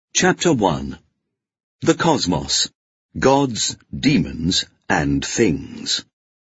Chapter 1. The Cosmos. Gods, Demons, and Things.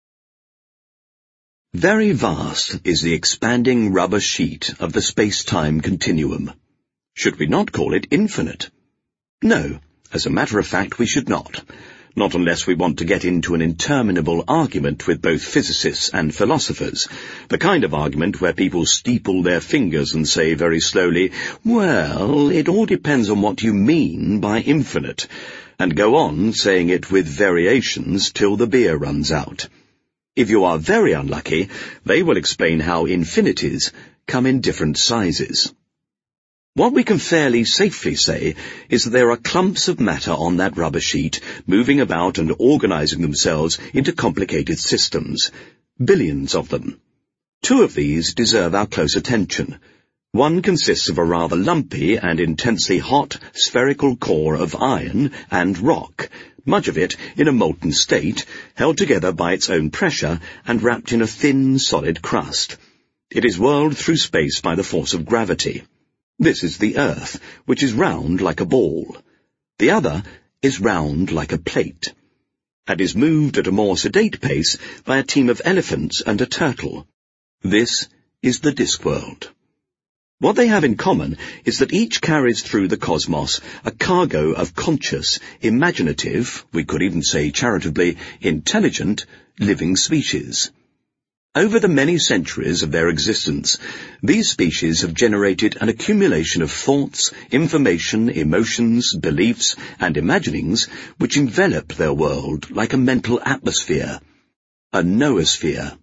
Very vast is the expanding rubber sheet of the space-time continuum. Should we not call it infinite? No, as a matter of fact we should not. Not unless we want to get into an interminable argument with both physicists and philosophers, the kind of argument where people steeple their fingers and say very slowly, "Well, it all depends on what you mean by infinite," and go on saying it with variations till the beer runs out. If you are very unlucky, they will explain how infinities come in different sizes. What we can fairly safely say is that there are clumps of matter on that rubber sheet moving about and organizing themselves into complicated systems, billions of them. Two of these deserve our close attention. One consists of a rather lumpy and intensely hot spherical core of iron and rock, much of it in a molten state, held together by its own pressure and wrapped in a thin, solid crust. It is whirled through space by the force of gravity. This is the Earth, which is round like a ball. The other is round like a plate, and is moved at a more sedate pace by a team of elephants and a turtle. This is the Discworld. What they have in common is that each carries through the cosmos a cargo of conscious, imaginative, we could even say charitably, intelligent, living species. Over the many centuries of their existence, these species have generated an accumulation of thoughts, information, emotions, beliefs, and imaginings which envelop their world like a mental atmosphere, a noosphere.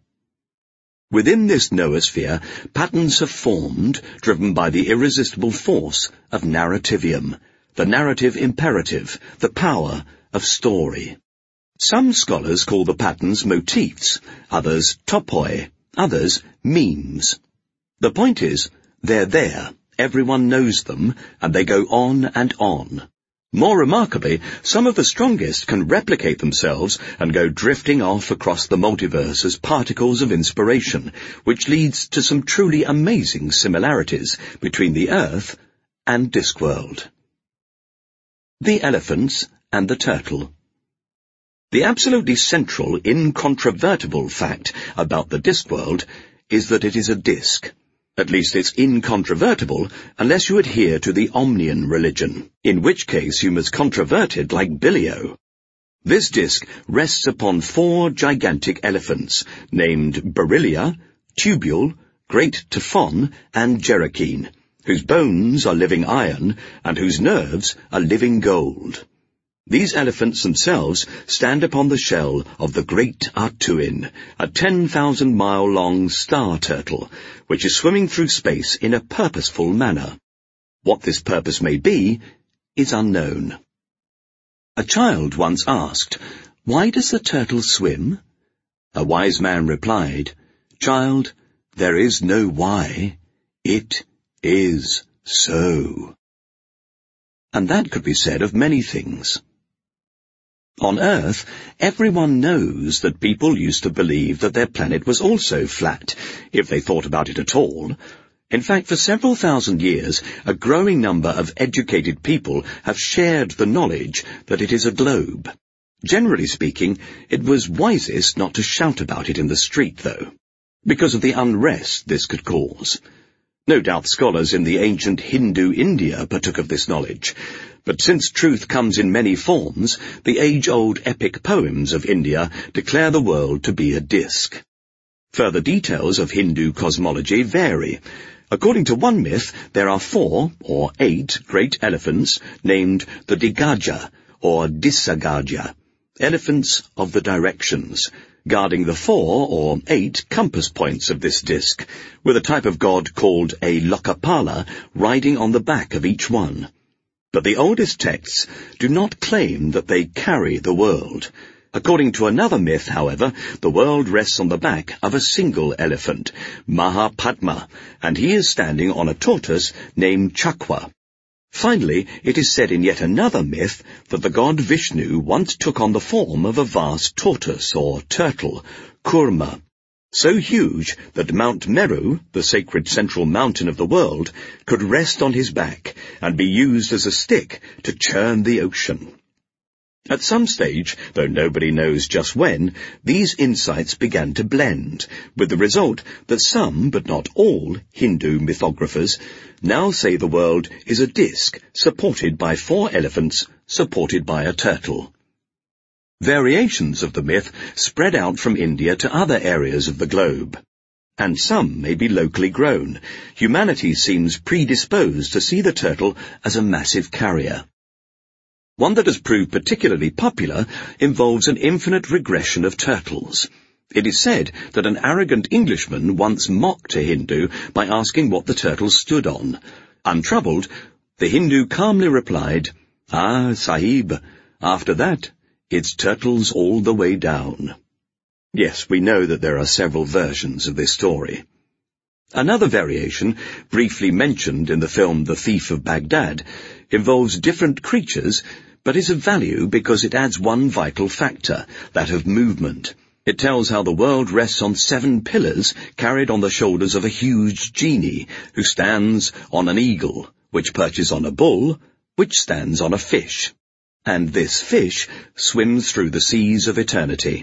Within this noosphere, patterns have formed, driven by the irresistible force of narrativium, the narrative imperative, the power of story. Some scholars call the patterns motifs, others topoi, others memes. The point is, they're there, everyone knows them, and they go on and on. More remarkably, some of the strongest can replicate themselves and go drifting off across the multiverse as particles of inspiration, which leads to some truly amazing similarities between the Earth and Discworld. The elephants and the turtle. The absolutely central, incontrovertible fact about the Discworld is that it is a disc. At least it's incontrovertible unless you adhere to the Omnian religion, in which case you must controvert it like Billio. This disc rests upon 4 gigantic elephants, named Beryllia, Tubule, Great Typhon, and Jerikine, whose bones are living iron and whose nerves are living gold. These elephants themselves stand upon the shell of the Great Artuin, a 10,000-mile-long star turtle, which is swimming through space in a purposeful manner. What this purpose may be is unknown. A child once asked, "Why does the turtle swim?" A wise man replied, "Child, there is no why. It is so." And that could be said of many things. On Earth, everyone knows that people used to believe that their planet was also flat, if they thought about it at all. In fact, for several thousand years, a growing number of educated people have shared the knowledge that it is a globe. Generally speaking, it was wisest not to shout about it in the street, though, because of the unrest this could cause. No doubt scholars in the ancient Hindu India partook of this knowledge, but since truth comes in many forms, the age-old epic poems of India declare the world to be a disk. Further details of Hindu cosmology vary. According to one myth, there are 4 or 8 great elephants named the Digaja or Disagaja, elephants of the directions, guarding the 4 or 8 compass points of this disk, with a type of god called a Lokapala riding on the back of each one. But the oldest texts do not claim that they carry the world. According to another myth, however, the world rests on the back of a single elephant, Mahapadma, and he is standing on a tortoise named Chakwa. Finally, it is said in yet another myth that the god Vishnu once took on the form of a vast tortoise or turtle, Kurma. so huge that Mount Meru, the sacred central mountain of the world, could rest on his back and be used as a stick to churn the ocean. At some stage, though nobody knows just when, these insights began to blend, with the result that some, but not all, Hindu mythographers now say the world is a disk supported by 4 elephants, supported by a turtle. Variations of the myth spread out from India to other areas of the globe, and some may be locally grown. Humanity seems predisposed to see the turtle as a massive carrier. One that has proved particularly popular involves an infinite regression of turtles. It is said that an arrogant Englishman once mocked a Hindu by asking what the turtle stood on. Untroubled, the Hindu calmly replied, "Ah, Sahib, after that, it's turtles all the way down." Yes, we know that there are several versions of this story. Another variation, briefly mentioned in the film The Thief of Baghdad, involves different creatures, but is of value because it adds one vital factor, that of movement. It tells how the world rests on 7 pillars carried on the shoulders of a huge genie, who stands on an eagle, which perches on a bull, which stands on a fish. And this fish swims through the seas of eternity.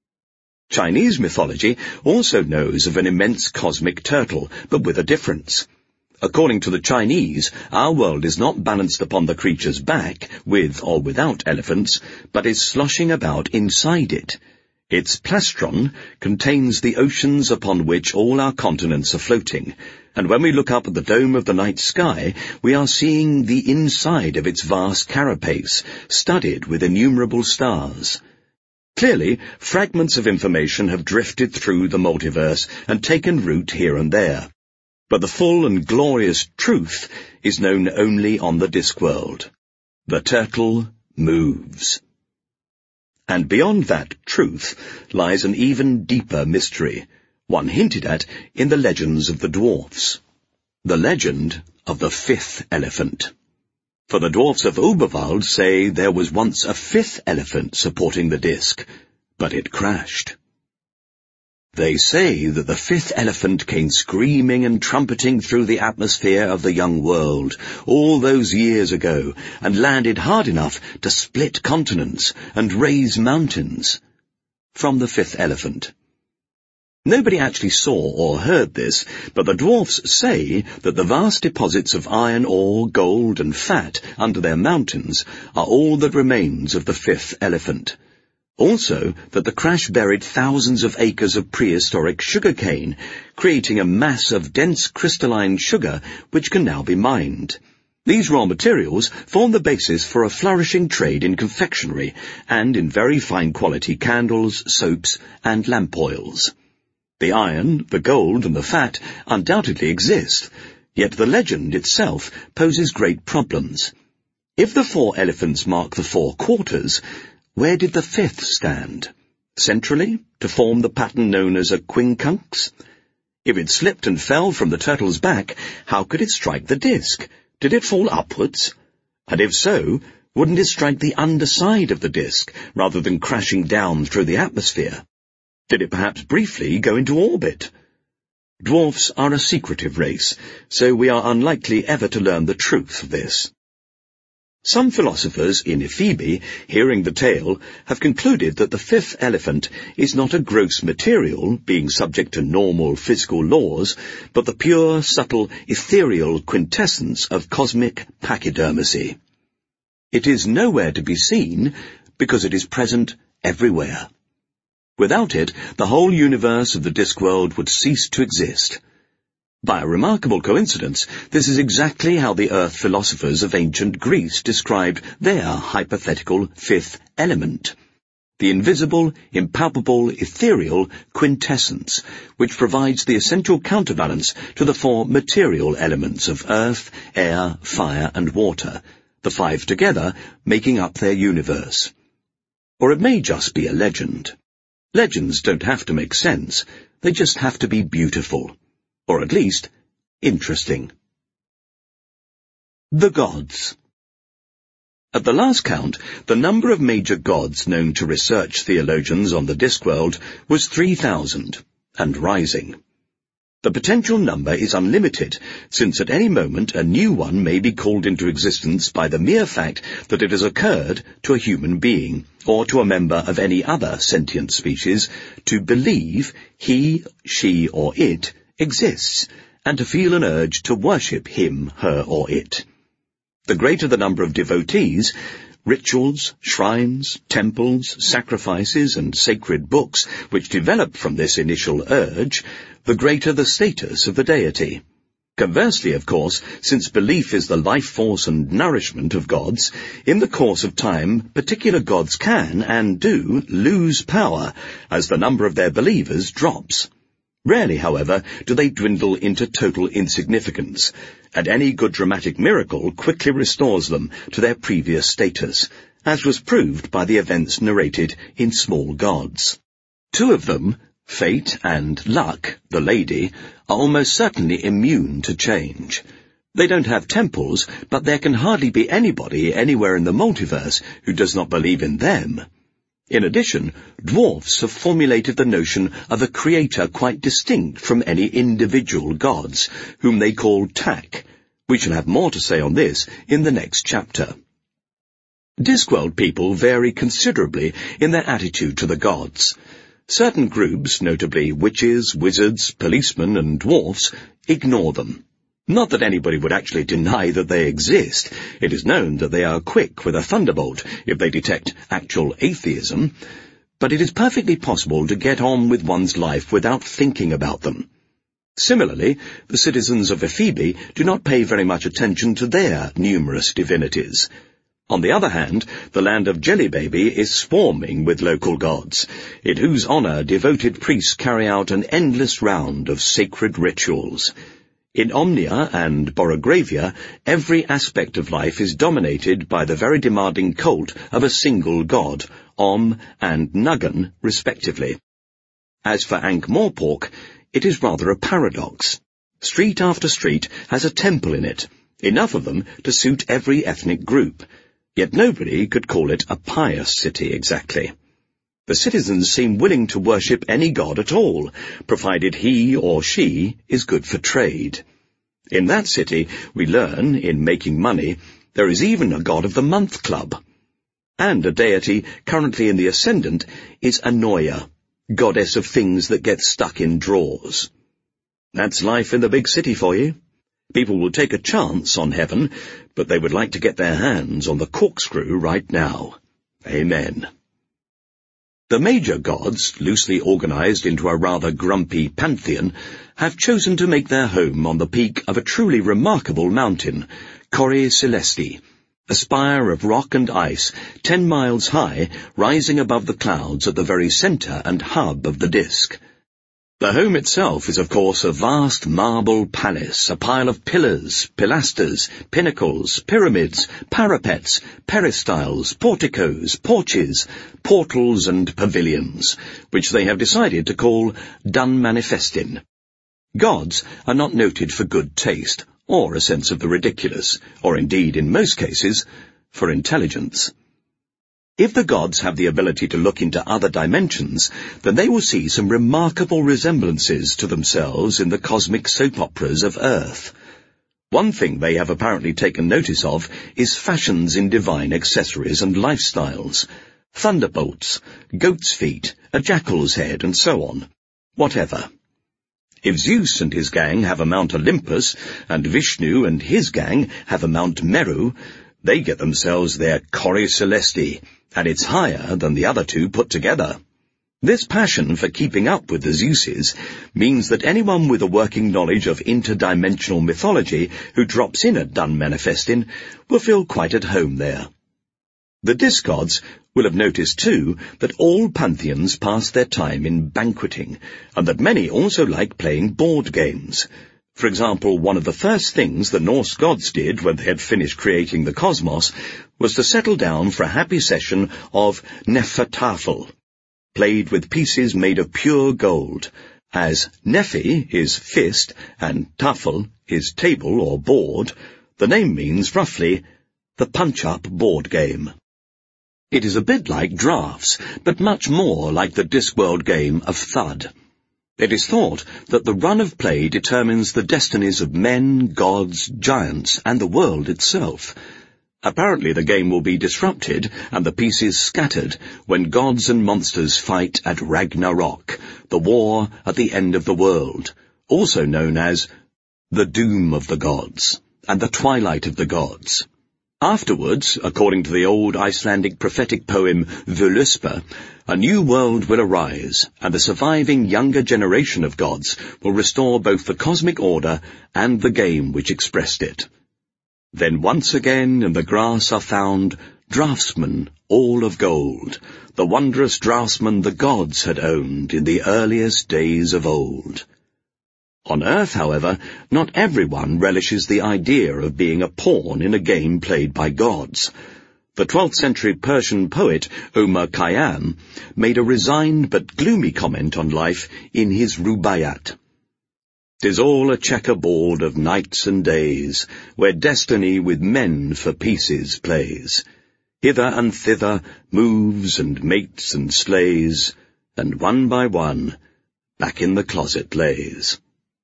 Chinese mythology also knows of an immense cosmic turtle, but with a difference. According to the Chinese, our world is not balanced upon the creature's back, with or without elephants, but is sloshing about inside it. Its plastron contains the oceans upon which all our continents are floating, and when we look up at the dome of the night sky, we are seeing the inside of its vast carapace, studded with innumerable stars. Clearly, fragments of information have drifted through the multiverse and taken root here and there. But the full and glorious truth is known only on the Discworld. The turtle moves. And beyond that truth lies an even deeper mystery, one hinted at in the legends of the dwarfs. The legend of the 5th elephant. For the dwarfs of Oberwald say there was once a 5th elephant supporting the disc, but it crashed. They say that the 5th elephant came screaming and trumpeting through the atmosphere of the young world all those years ago and landed hard enough to split continents and raise mountains. From the 5th elephant. Nobody actually saw or heard this, but the dwarfs say that the vast deposits of iron ore, gold and fat under their mountains are all that remains of the 5th elephant. Also, that the crash buried thousands of acres of prehistoric sugarcane, creating a mass of dense crystalline sugar which can now be mined. These raw materials form the basis for a flourishing trade in confectionery and in very fine quality candles, soaps and lamp oils. The iron, the gold and the fat undoubtedly exist, yet the legend itself poses great problems. If the 4 elephants mark the 4 quarters, where did the 5th stand? Centrally, to form the pattern known as a quincunx? If it slipped and fell from the turtle's back, how could it strike the disc? Did it fall upwards? And if so, wouldn't it strike the underside of the disc, rather than crashing down through the atmosphere? Did it perhaps briefly go into orbit? Dwarfs are a secretive race, so we are unlikely ever to learn the truth of this. Some philosophers in Ephebi, hearing the tale, have concluded that the 5th elephant is not a gross material, being subject to normal physical laws, but the pure, subtle, ethereal quintessence of cosmic pachydermisy. It is nowhere to be seen, because it is present everywhere. Without it, the whole universe of the Discworld would cease to exist. By a remarkable coincidence, this is exactly how the earth philosophers of ancient Greece described their hypothetical 5th element, the invisible, impalpable, ethereal quintessence, which provides the essential counterbalance to the 4 material elements of earth, air, fire and water, the 5 together making up their universe. Or it may just be a legend. Legends don't have to make sense, they just have to be beautiful. Or at least, interesting. The gods. At the last count, the number of major gods known to research theologians on the Discworld was 3,000, and rising. The potential number is unlimited, since at any moment a new one may be called into existence by the mere fact that it has occurred to a human being, or to a member of any other sentient species, to believe he, she, or it exists, and to feel an urge to worship him, her, or it. The greater the number of devotees, rituals, shrines, temples, sacrifices, and sacred books which develop from this initial urge, the greater the status of the deity. Conversely, of course, since belief is the life force and nourishment of gods, in the course of time, particular gods can, and do, lose power as the number of their believers drops. Rarely, however, do they dwindle into total insignificance, and any good dramatic miracle quickly restores them to their previous status, as was proved by the events narrated in Small Gods. Two of them, Fate and Luck, the lady, are almost certainly immune to change. They don't have temples, but there can hardly be anybody anywhere in the multiverse who does not believe in them. In addition, dwarfs have formulated the notion of a creator quite distinct from any individual gods, whom they call Tak. We shall have more to say on this in the next chapter. Discworld people vary considerably in their attitude to the gods. Certain groups, notably witches, wizards, policemen, and dwarfs, ignore them. Not that anybody would actually deny that they exist. It is known that they are quick with a thunderbolt if they detect actual atheism, but it is perfectly possible to get on with one's life without thinking about them. Similarly, the citizens of Ephebi do not pay very much attention to their numerous divinities. On the other hand, the land of Jellybaby is swarming with local gods, in whose honour devoted priests carry out an endless round of sacred rituals. In Omnia and Borogravia, every aspect of life is dominated by the very demanding cult of a single god, Om and Nuggan, respectively. As for Ankh-Morpork, it is rather a paradox. Street after street has a temple in it, enough of them to suit every ethnic group. Yet nobody could call it a pious city exactly. The citizens seem willing to worship any god at all, provided he or she is good for trade. In that city, we learn, in Making Money, there is even a god of the month club. And a deity currently in the ascendant is Anoia, goddess of things that get stuck in drawers. That's life in the big city for you. People will take a chance on heaven, but they would like to get their hands on the corkscrew right now. Amen. The major gods, loosely organized into a rather grumpy pantheon, have chosen to make their home on the peak of a truly remarkable mountain, Cori Celesti, a spire of rock and ice 10 miles high, rising above the clouds at the very center and hub of the disk. The home itself is, of course, a vast marble palace, a pile of pillars, pilasters, pinnacles, pyramids, parapets, peristyles, porticos, porches, portals and pavilions, which they have decided to call Dun Manifestin. Gods are not noted for good taste, or a sense of the ridiculous, or indeed, in most cases, for intelligence. If the gods have the ability to look into other dimensions, then they will see some remarkable resemblances to themselves in the cosmic soap operas of Earth. One thing they have apparently taken notice of is fashions in divine accessories and lifestyles. Thunderbolts, goat's feet, a jackal's head, and so on. Whatever. If Zeus and his gang have a Mount Olympus, and Vishnu and his gang have a Mount Meru, they get themselves their Cori Celesti, and it's higher than the other two put together. This passion for keeping up with the Zeuses means that anyone with a working knowledge of interdimensional mythology who drops in at Dun Manifestin will feel quite at home there. The Disk Gods will have noticed, too, that all pantheons pass their time in banqueting, and that many also like playing board games. For example, one of the first things the Norse gods did when they had finished creating the cosmos was to settle down for a happy session of Nefertafel, played with pieces made of pure gold, as Nephi is fist and Tafel is table or board. The name means, roughly, the punch-up board game. It is a bit like drafts, but much more like the Discworld game of Thud. It is thought that the run of play determines the destinies of men, gods, giants, and the world itself. Apparently the game will be disrupted and the pieces scattered when gods and monsters fight at Ragnarok, the war at the end of the world, also known as the Doom of the Gods and the Twilight of the Gods. Afterwards, according to the old Icelandic prophetic poem Völuspá, a new world will arise, and the surviving younger generation of gods will restore both the cosmic order and the game which expressed it. Then once again in the grass are found draftsmen all of gold, the wondrous draftsmen the gods had owned in the earliest days of old. On earth, however, not everyone relishes the idea of being a pawn in a game played by gods. The 12th century Persian poet Omar Khayyam made a resigned but gloomy comment on life in his Rubaiyat. "'Tis all a checkerboard of nights and days, where destiny with men for pieces plays. Hither and thither moves and mates and slays, and one by one back in the closet lays."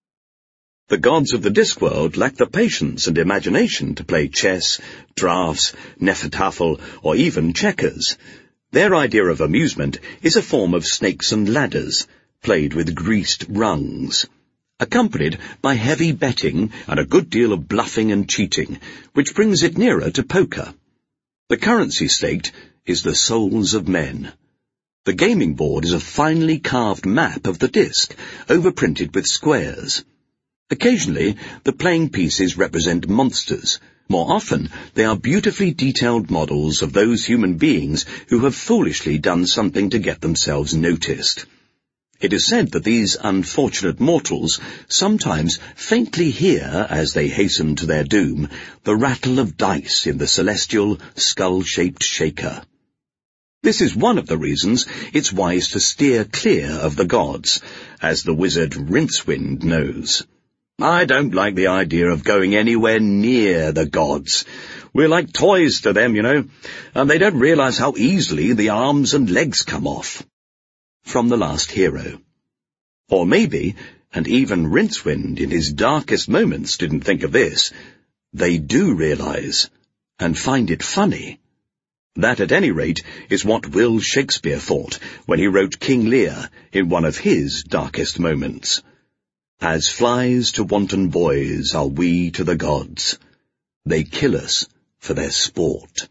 The gods of the Discworld lack the patience and imagination to play chess, draughts, Nefertafel, or even checkers. Their idea of amusement is a form of snakes and ladders, played with greased rungs, accompanied by heavy betting and a good deal of bluffing and cheating, which brings it nearer to poker. The currency staked is the souls of men. The gaming board is a finely carved map of the disc, overprinted with squares. Occasionally, the playing pieces represent monsters. More often, they are beautifully detailed models of those human beings who have foolishly done something to get themselves noticed. It is said that these unfortunate mortals sometimes faintly hear, as they hasten to their doom, the rattle of dice in the celestial, skull-shaped shaker. This is one of the reasons it's wise to steer clear of the gods, as the wizard Rincewind knows. "I don't like the idea of going anywhere near the gods. We're like toys to them, and they don't realize how easily the arms and legs come off." From The Last Hero. Or maybe, and even Rincewind in his darkest moments didn't think of this, they do realize, and find it funny. That, at any rate, is what Will Shakespeare thought when he wrote King Lear in one of his darkest moments. "As flies to wanton boys are we to the gods. They kill us for their sport."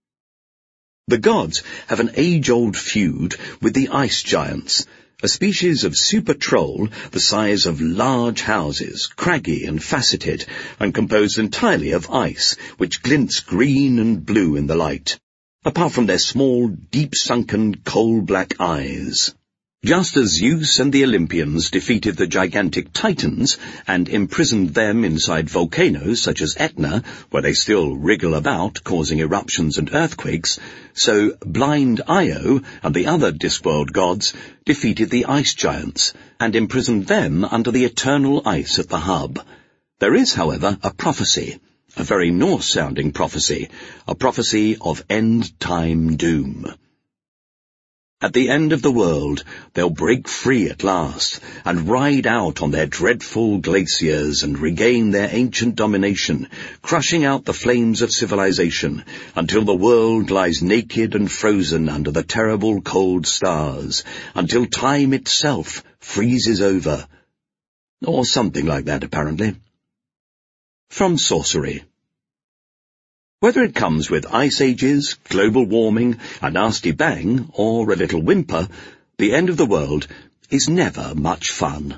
The gods have an age-old feud with the ice giants, a species of super-troll the size of large houses, craggy and faceted, and composed entirely of ice, which glints green and blue in the light, apart from their small, deep-sunken, coal-black eyes. Just as Zeus and the Olympians defeated the gigantic Titans and imprisoned them inside volcanoes such as Etna, where they still wriggle about, causing eruptions and earthquakes, so Blind Io and the other Discworld gods defeated the ice giants and imprisoned them under the eternal ice at the hub. There is, however, a prophecy, a very Norse-sounding prophecy, a prophecy of end-time doom. At the end of the world, they'll break free at last, and ride out on their dreadful glaciers and regain their ancient domination, crushing out the flames of civilization, until the world lies naked and frozen under the terrible cold stars, until time itself freezes over. Or something like that, apparently. From Sorcery. Whether it comes with ice ages, global warming, a nasty bang, or a little whimper, the end of the world is never much fun.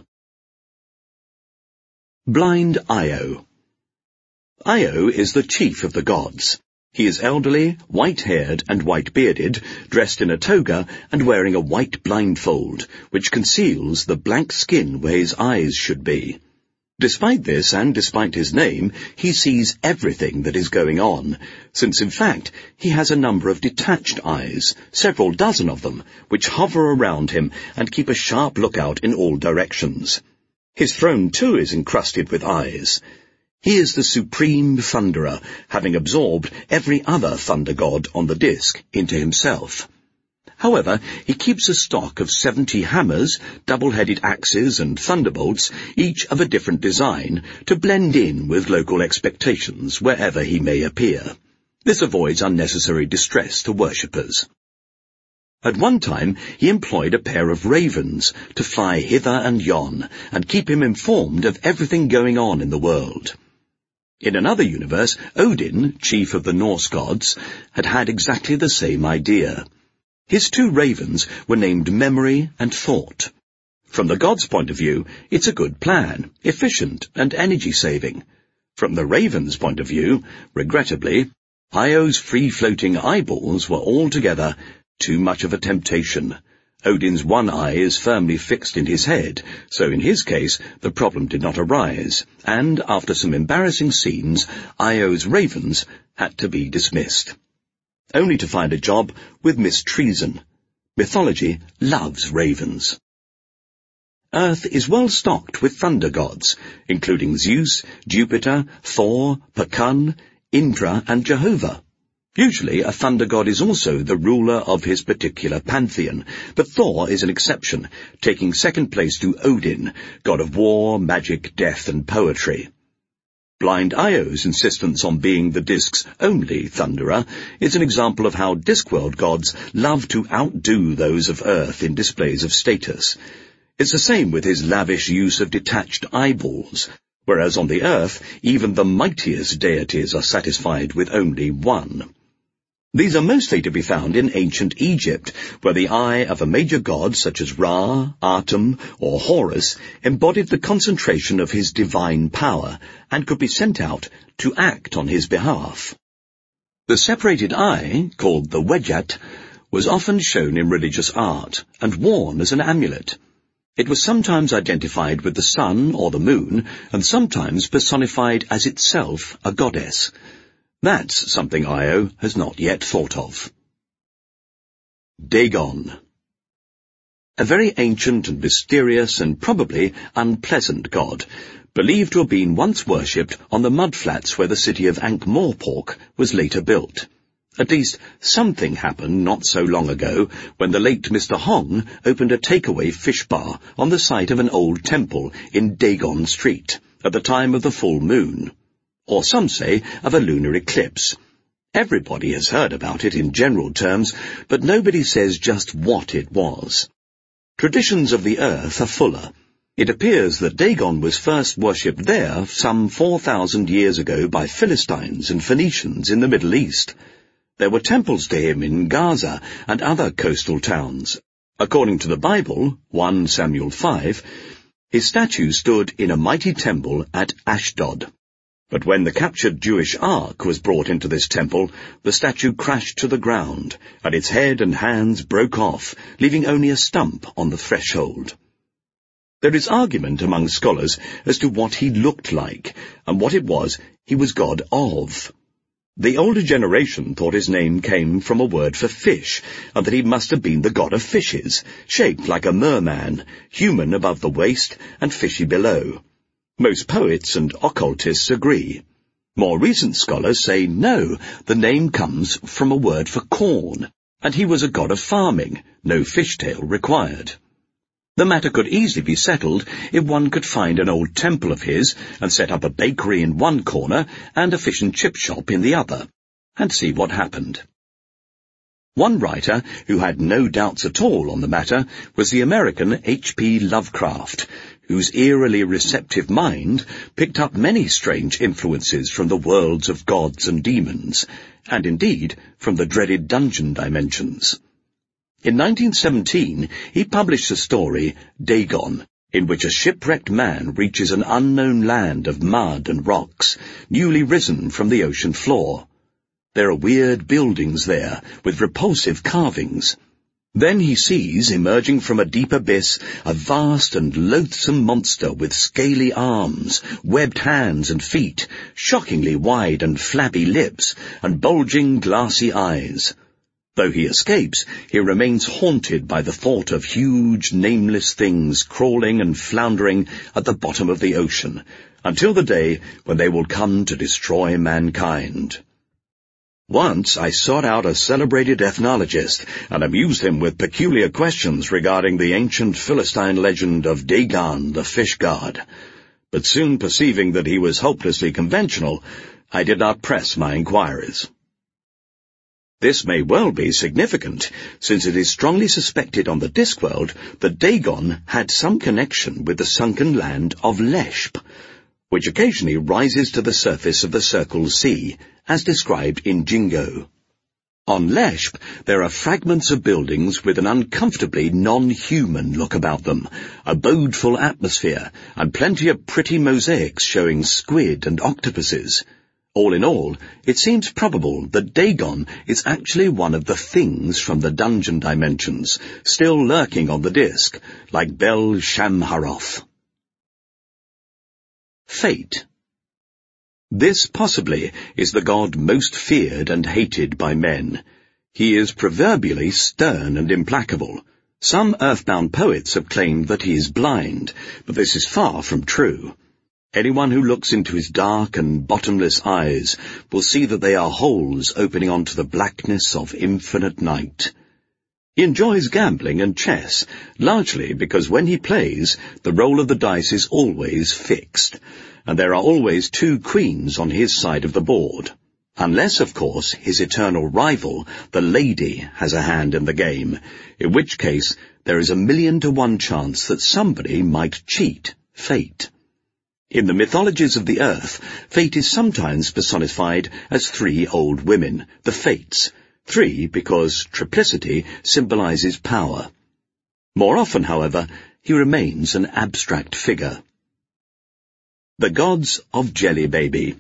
Blind Io. Io is the chief of the gods. He is elderly, white-haired and white-bearded, dressed in a toga and wearing a white blindfold, which conceals the blank skin where his eyes should be. Despite this, and despite his name, he sees everything that is going on, since in fact he has a number of detached eyes, several dozen of them, which hover around him and keep a sharp lookout in all directions. His throne, too, is encrusted with eyes. He is the supreme thunderer, having absorbed every other thunder god on the disc into himself. However, he keeps a stock of 70 hammers, double-headed axes and thunderbolts, each of a different design, to blend in with local expectations wherever he may appear. This avoids unnecessary distress to worshippers. At one time, he employed a pair of ravens to fly hither and yon and keep him informed of everything going on in the world. In another universe, Odin, chief of the Norse gods, had exactly the same idea. His 2 ravens were named Memory and Thought. From the gods' point of view, it's a good plan, efficient and energy-saving. From the ravens' point of view, regrettably, Io's free-floating eyeballs were altogether too much of a temptation. Odin's one eye is firmly fixed in his head, so in his case the problem did not arise, and after some embarrassing scenes, Io's ravens had to be dismissed, only to find a job with Miss Treason. Mythology loves ravens. Earth is well stocked with thunder gods, including Zeus, Jupiter, Thor, Pakun, Indra and Jehovah. Usually a thunder god is also the ruler of his particular pantheon, but Thor is an exception, taking second place to Odin, god of war, magic, death and poetry. Blind Io's insistence on being the Disc's only thunderer is an example of how Discworld gods love to outdo those of Earth in displays of status. It's the same with his lavish use of detached eyeballs, whereas on the Earth even the mightiest deities are satisfied with only one. These are mostly to be found in ancient Egypt, where the eye of a major god such as Ra, Atum, or Horus embodied the concentration of his divine power and could be sent out to act on his behalf. The separated eye, called the Wedjat, was often shown in religious art and worn as an amulet. It was sometimes identified with the sun or the moon, and sometimes personified as itself a goddess. That's something Io has not yet thought of. Dagon. A very ancient and mysterious and probably unpleasant god, believed to have been once worshipped on the mudflats where the city of Ankh-Morpork was later built. At least something happened not so long ago when the late Mr. Hong opened a takeaway fish bar on the site of an old temple in Dagon Street at the time of the full moon, or some say of a lunar eclipse. Everybody has heard about it in general terms, but nobody says just what it was. Traditions of the earth are fuller. It appears that Dagon was first worshipped there some 4,000 years ago by Philistines and Phoenicians in the Middle East. There were temples to him in Gaza and other coastal towns. According to the Bible, 1 Samuel 5, his statue stood in a mighty temple at Ashdod. But when the captured Jewish ark was brought into this temple, the statue crashed to the ground, and its head and hands broke off, leaving only a stump on the threshold. There is argument among scholars as to what he looked like, and what it was he was god of. The older generation thought his name came from a word for fish, and that he must have been the god of fishes, shaped like a merman, human above the waist and fishy below. Most poets and occultists agree. More recent scholars say no, the name comes from a word for corn, and he was a god of farming, no fishtail required. The matter could easily be settled if one could find an old temple of his and set up a bakery in one corner and a fish and chip shop in the other, and see what happened. One writer who had no doubts at all on the matter was the American H.P. Lovecraft, whose eerily receptive mind picked up many strange influences from the worlds of gods and demons, and indeed from the dreaded dungeon dimensions. In 1917, he published a story, Dagon, in which a shipwrecked man reaches an unknown land of mud and rocks, newly risen from the ocean floor. There are weird buildings there, with repulsive carvings. Then he sees, emerging from a deep abyss, a vast and loathsome monster with scaly arms, webbed hands and feet, shockingly wide and flabby lips, and bulging glassy eyes. Though he escapes, he remains haunted by the thought of huge, nameless things crawling and floundering at the bottom of the ocean, until the day when they will come to destroy mankind. Once I sought out a celebrated ethnologist and amused him with peculiar questions regarding the ancient Philistine legend of Dagon, the fish god. But soon perceiving that he was hopelessly conventional, I did not press my inquiries. This may well be significant, since it is strongly suspected on the Discworld that Dagon had some connection with the sunken land of Leshp, which occasionally rises to the surface of the Circle Sea, as described in Jingo. On Leshp, there are fragments of buildings with an uncomfortably non-human look about them, a bodeful atmosphere, and plenty of pretty mosaics showing squid and octopuses. All in all, it seems probable that Dagon is actually one of the things from the dungeon dimensions, still lurking on the disc, like Bel Shamharoth. Fate. This possibly is the god most feared and hated by men. He is proverbially stern and implacable. Some earthbound poets have claimed that he is blind, but this is far from true. Anyone who looks into his dark and bottomless eyes will see that they are holes opening onto the blackness of infinite night. He enjoys gambling and chess, largely because when he plays, the roll of the dice is always fixed, and there are always 2 queens on his side of the board. Unless, of course, his eternal rival, the lady, has a hand in the game, in which case there is 1,000,000 to 1 chance that somebody might cheat fate. In the mythologies of the earth, fate is sometimes personified as 3 old women, the Fates, 3 because triplicity symbolizes power. More often, however, he remains an abstract figure. The Gods of Jelly Baby.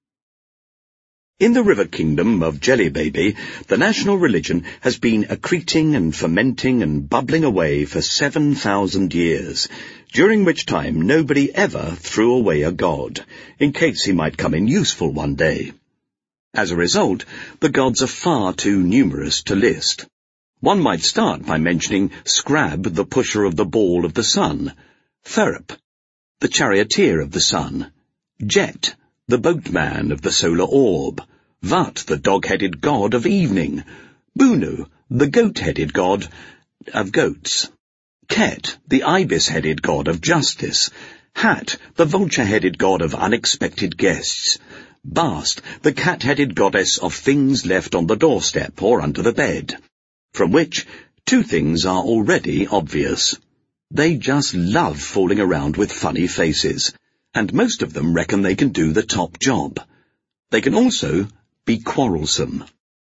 In the river kingdom of Jelly Baby, the national religion has been accreting and fermenting and bubbling away for 7,000 years, during which time nobody ever threw away a god, in case he might come in useful one day. As a result, the gods are far too numerous to list. One might start by mentioning Scrab, the pusher of the ball of the sun, Therp, the charioteer of the sun, Jet, the boatman of the solar orb, Vat, the dog-headed god of evening, Bunu, the goat-headed god of goats, Ket, the ibis-headed god of justice, Hat, the vulture-headed god of unexpected guests, Bast, the cat-headed goddess of things left on the doorstep or under the bed, from which 2 things are already obvious. They just love fooling around with funny faces, and most of them reckon they can do the top job. They can also be quarrelsome.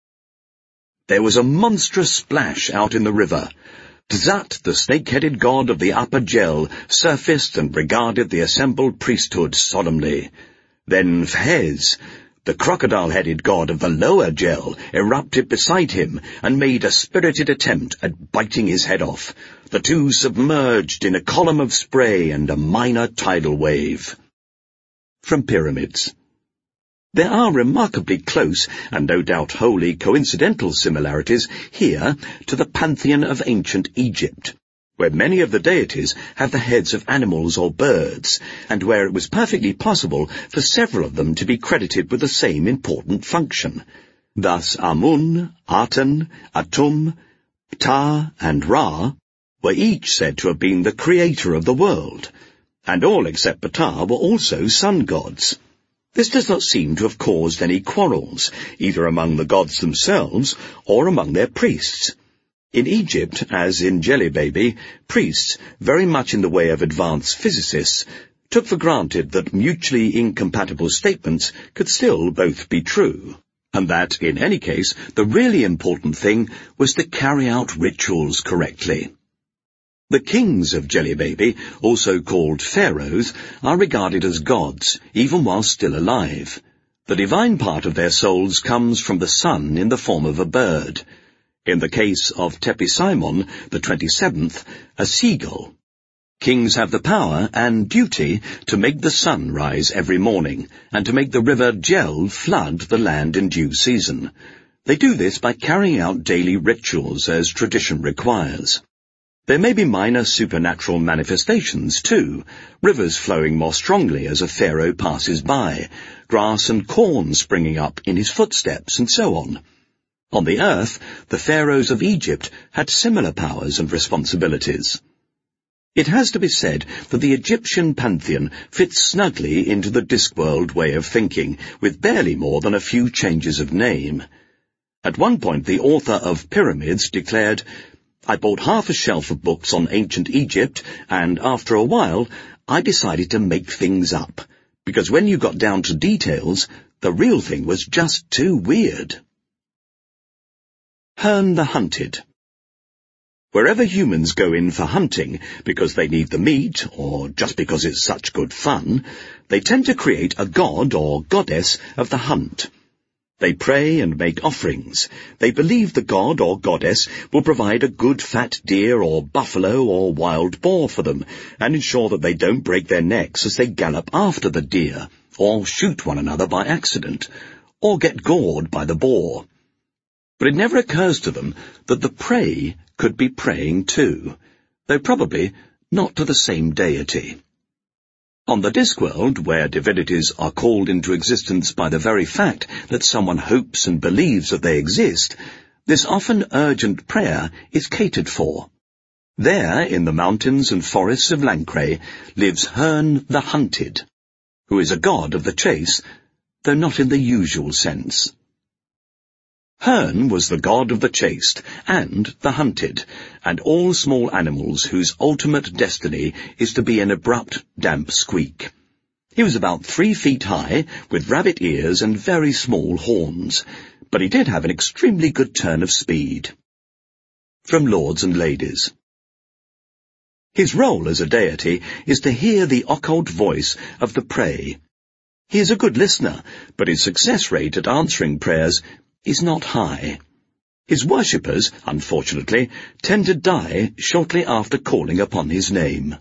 There was a monstrous splash out in the river. Tzat, the snake-headed god of the upper Gel, surfaced and regarded the assembled priesthood solemnly. Then Fhez, the crocodile-headed god of the lower Gel, erupted beside him and made a spirited attempt at biting his head off. The 2 submerged in a column of spray and a minor tidal wave. From Pyramids. There are remarkably close, and no doubt wholly coincidental similarities here to the pantheon of ancient Egypt, where many of the deities have the heads of animals or birds, and where it was perfectly possible for several of them to be credited with the same important function. Thus Amun, Aten, Atum, Ptah, and Ra were each said to have been the creator of the world, and all except Ptah were also sun gods. This does not seem to have caused any quarrels, either among the gods themselves or among their priests. In Egypt, as in Jelly Baby, priests, very much in the way of advanced physicists, took for granted that mutually incompatible statements could still both be true, and that, in any case, the really important thing was to carry out rituals correctly. The kings of Jelly Baby, also called pharaohs, are regarded as gods, even while still alive. The divine part of their souls comes from the sun in the form of a bird. In the case of Tepi-Simon, the 27th, a seagull. Kings have the power and duty to make the sun rise every morning, and to make the river Gel flood the land in due season. They do this by carrying out daily rituals as tradition requires. There may be minor supernatural manifestations, too, rivers flowing more strongly as a pharaoh passes by, grass and corn springing up in his footsteps, and so on. On the earth, the pharaohs of Egypt had similar powers and responsibilities. It has to be said that the Egyptian pantheon fits snugly into the Discworld way of thinking, with barely more than a few changes of name. At one point the author of Pyramids declared, "I bought half a shelf of books on ancient Egypt, and after a while I decided to make things up, because when you got down to details, the real thing was just too weird." Herne the Hunted. Wherever humans go in for hunting, because they need the meat, or just because it's such good fun, they tend to create a god or goddess of the hunt. They pray and make offerings. They believe the god or goddess will provide a good fat deer or buffalo or wild boar for them, and ensure that they don't break their necks as they gallop after the deer, or shoot one another by accident, or get gored by the boar. But it never occurs to them that the prey could be praying too, though probably not to the same deity. On the Discworld, where divinities are called into existence by the very fact that someone hopes and believes that they exist, this often urgent prayer is catered for. There, in the mountains and forests of Lancre, lives Herne the Hunted, who is a god of the chase, though not in the usual sense. Herne was the god of the chased and the hunted, and all small animals whose ultimate destiny is to be an abrupt, damp squeak. He was about 3 feet high, with rabbit ears and very small horns, but he did have an extremely good turn of speed. From Lords and Ladies. His role as a deity is to hear the occult voice of the prey. He is a good listener, but his success rate at answering prayers is not high. His worshippers, unfortunately, tend to die shortly after calling upon his name.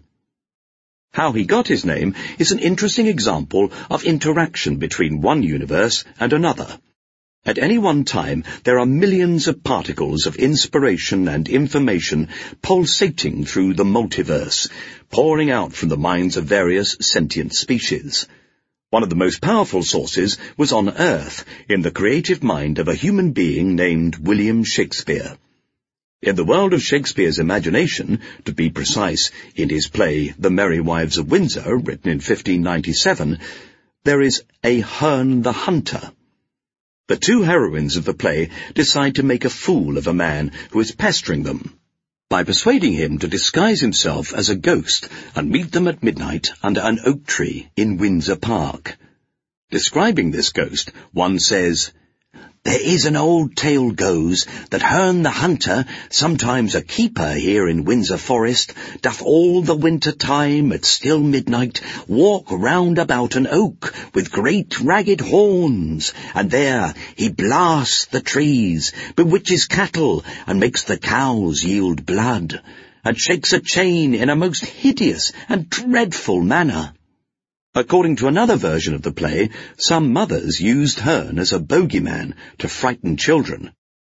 How he got his name is an interesting example of interaction between one universe and another. At any one time, there are millions of particles of inspiration and information pulsating through the multiverse, pouring out from the minds of various sentient species. One of the most powerful sources was on Earth, in the creative mind of a human being named William Shakespeare. In the world of Shakespeare's imagination, to be precise, in his play The Merry Wives of Windsor, written in 1597, there is a Herne the Hunter. The 2 heroines of the play decide to make a fool of a man who is pestering them, by persuading him to disguise himself as a ghost and meet them at midnight under an oak tree in Windsor Park. Describing this ghost, one says, "There is an old tale goes that Herne the Hunter, sometimes a keeper here in Windsor Forest, doth all the winter time at still midnight walk round about an oak with great ragged horns, and there he blasts the trees, bewitches cattle, and makes the cows yield blood, and shakes a chain in a most hideous and dreadful manner." According to another version of the play, some mothers used Herne as a bogeyman to frighten children.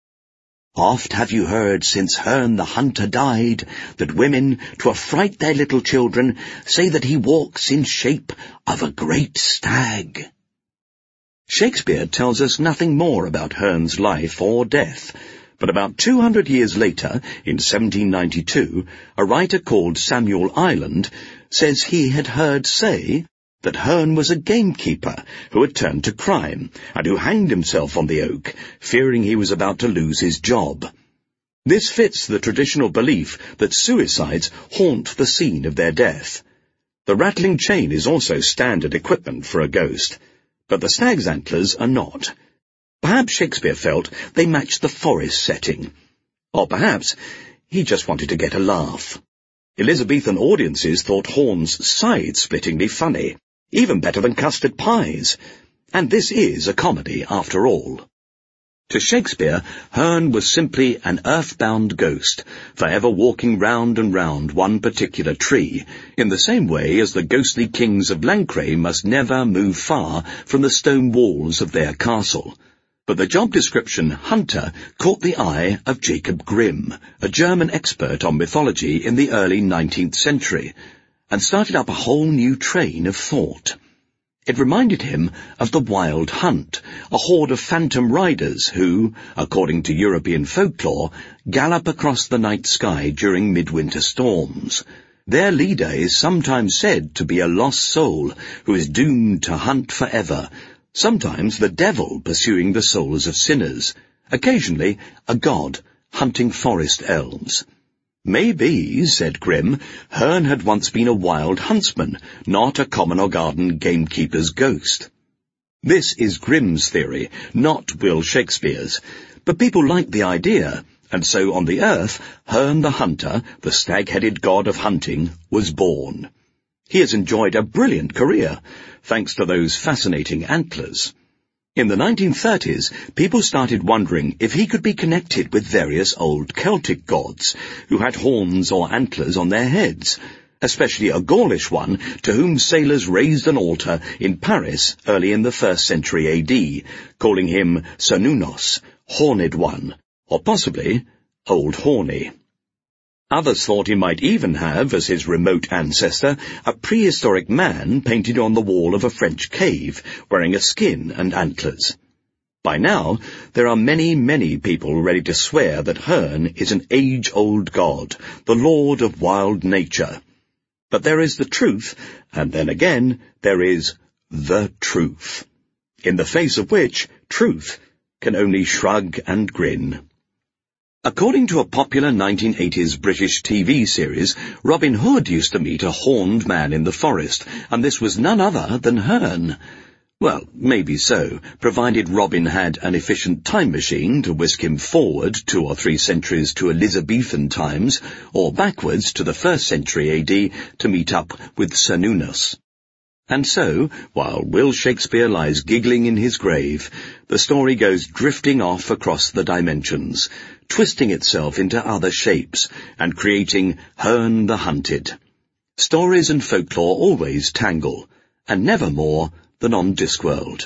"Oft have you heard since Herne the Hunter died, that women, to affright their little children, say that he walks in shape of a great stag." Shakespeare tells us nothing more about Herne's life or death, but about 200 years later, in 1792, a writer called Samuel Ireland says he had heard say that Herne was a gamekeeper who had turned to crime, and who hanged himself on the oak, fearing he was about to lose his job. This fits the traditional belief that suicides haunt the scene of their death. The rattling chain is also standard equipment for a ghost, but the stag's antlers are not. Perhaps Shakespeare felt they matched the forest setting. Or perhaps he just wanted to get a laugh. Elizabethan audiences thought horns side-splittingly funny, even better than custard pies. And this is a comedy, after all. To Shakespeare, Herne was simply an earthbound ghost, forever walking round and round one particular tree, in the same way as the ghostly kings of Lancre must never move far from the stone walls of their castle. But the job description Hunter caught the eye of Jacob Grimm, a German expert on mythology in the early 19th century, and started up a whole new train of thought. It reminded him of the Wild Hunt, a horde of phantom riders who, according to European folklore, gallop across the night sky during midwinter storms. Their leader is sometimes said to be a lost soul who is doomed to hunt forever, sometimes the devil pursuing the souls of sinners, occasionally a god hunting forest elves. Maybe, said Grimm, Herne had once been a wild huntsman, not a common or garden gamekeeper's ghost. This is Grimm's theory, not Will Shakespeare's, but people liked the idea, and so on the earth, Herne the Hunter, the stag-headed god of hunting, was born. He has enjoyed a brilliant career, thanks to those fascinating antlers. In the 1930s, people started wondering if he could be connected with various old Celtic gods who had horns or antlers on their heads, especially a Gaulish one to whom sailors raised an altar in Paris early in the 1st century AD, calling him Cernunnos, Horned One, or possibly Old Horny. Others thought he might even have, as his remote ancestor, a prehistoric man painted on the wall of a French cave, wearing a skin and antlers. By now, there are many, many people ready to swear that Herne is an age-old god, the lord of wild nature. But there is the truth, and then again, there is the truth, in the face of which truth can only shrug and grin. According to a popular 1980s British TV series, Robin Hood used to meet a horned man in the forest, and this was none other than Herne. Well, maybe so, provided Robin had an efficient time machine to whisk him forward 2 or 3 centuries to Elizabethan times, or backwards to the 1st century AD to meet up with Cernunnos. And so, while Will Shakespeare lies giggling in his grave, the story goes drifting off across the dimensions, twisting itself into other shapes, and creating Herne the Hunted. Stories and folklore always tangle, and never more than on Discworld.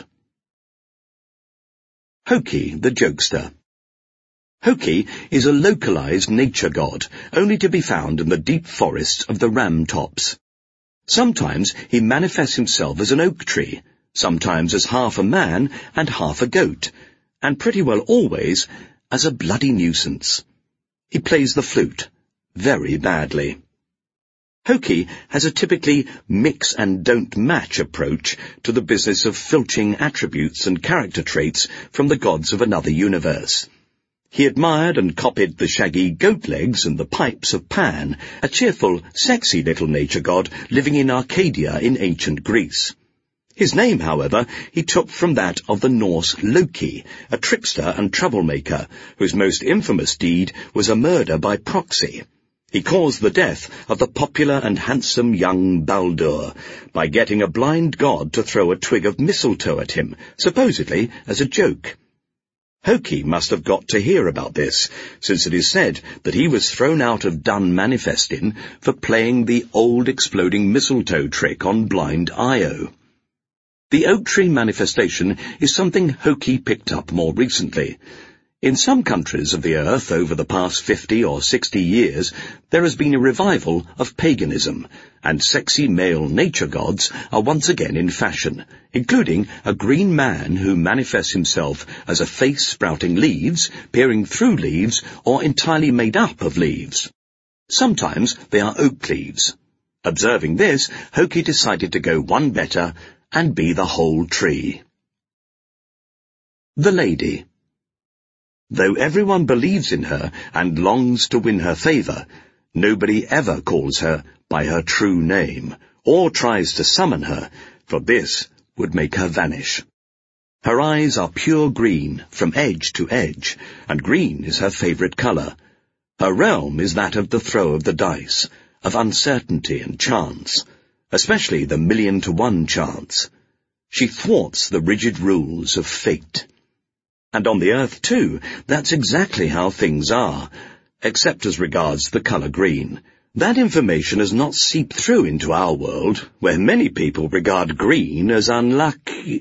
Hoki the Jokester. Hoki is a localized nature god, only to be found in the deep forests of the Ram Tops. Sometimes he manifests himself as an oak tree, sometimes as half a man and half a goat, and pretty well always as a bloody nuisance. He plays the flute very badly. Hoki has a typically mix-and-don't-match approach to the business of filching attributes and character traits from the gods of another universe. He admired and copied the shaggy goat legs and the pipes of Pan, a cheerful, sexy little nature god living in Arcadia in ancient Greece. His name, however, he took from that of the Norse Loki, a trickster and troublemaker, whose most infamous deed was a murder by proxy. He caused the death of the popular and handsome young Baldur by getting a blind god to throw a twig of mistletoe at him, supposedly as a joke. Hoki must have got to hear about this, since it is said that he was thrown out of Dun Manifestin for playing the old exploding mistletoe trick on blind Io. The oak tree manifestation is something Hoki picked up more recently. In some countries of the earth over the past 50 or 60 years, there has been a revival of paganism, and sexy male nature gods are once again in fashion, including a green man who manifests himself as a face sprouting leaves, peering through leaves, or entirely made up of leaves. Sometimes they are oak leaves. Observing this, Hoki decided to go one better and be the whole tree. The Lady. Though everyone believes in her and longs to win her favour, nobody ever calls her by her true name, or tries to summon her, for this would make her vanish. Her eyes are pure green, from edge to edge, and green is her favourite colour. Her realm is that of the throw of the dice, of uncertainty and chance, especially the 1,000,000-to-1 chance. She thwarts the rigid rules of fate. And on the earth, too, that's exactly how things are, except as regards the colour green. That information has not seeped through into our world, where many people regard green as unlucky,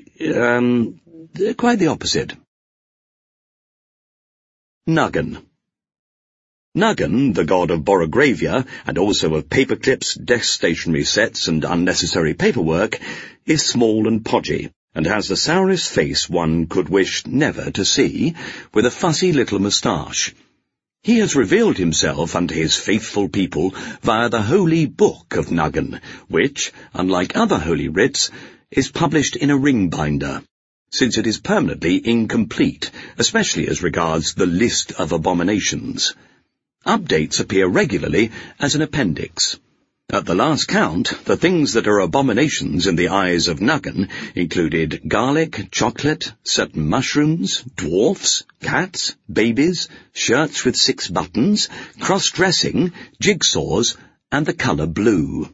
quite the opposite. Nuggan. Nuggan, the god of Borogravia, and also of paperclips, desk stationery sets, and unnecessary paperwork, is small and podgy, and has the sourest face one could wish never to see, with a fussy little moustache. He has revealed himself unto his faithful people via the Holy Book of Nuggan, which, unlike other holy writs, is published in a ring binder, since it is permanently incomplete, especially as regards the list of abominations. Updates appear regularly as an appendix. At the last count, the things that are abominations in the eyes of Nuggan included garlic, chocolate, certain mushrooms, dwarfs, cats, babies, shirts with 6 buttons, cross-dressing, jigsaws, and the colour blue.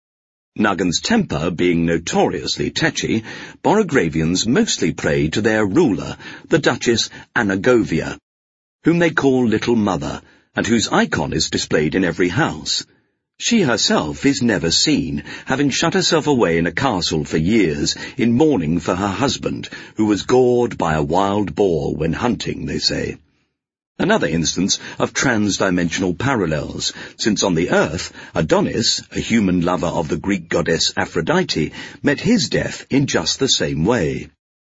Nuggan's temper being notoriously tetchy, Borogravians mostly pray to their ruler, the Duchess Anagovia, whom they call Little Mother, and whose icon is displayed in every house. She herself is never seen, having shut herself away in a castle for years, in mourning for her husband, who was gored by a wild boar when hunting, they say. Another instance of trans-dimensional parallels, since on the earth, Adonis, a human lover of the Greek goddess Aphrodite, met his death in just the same way.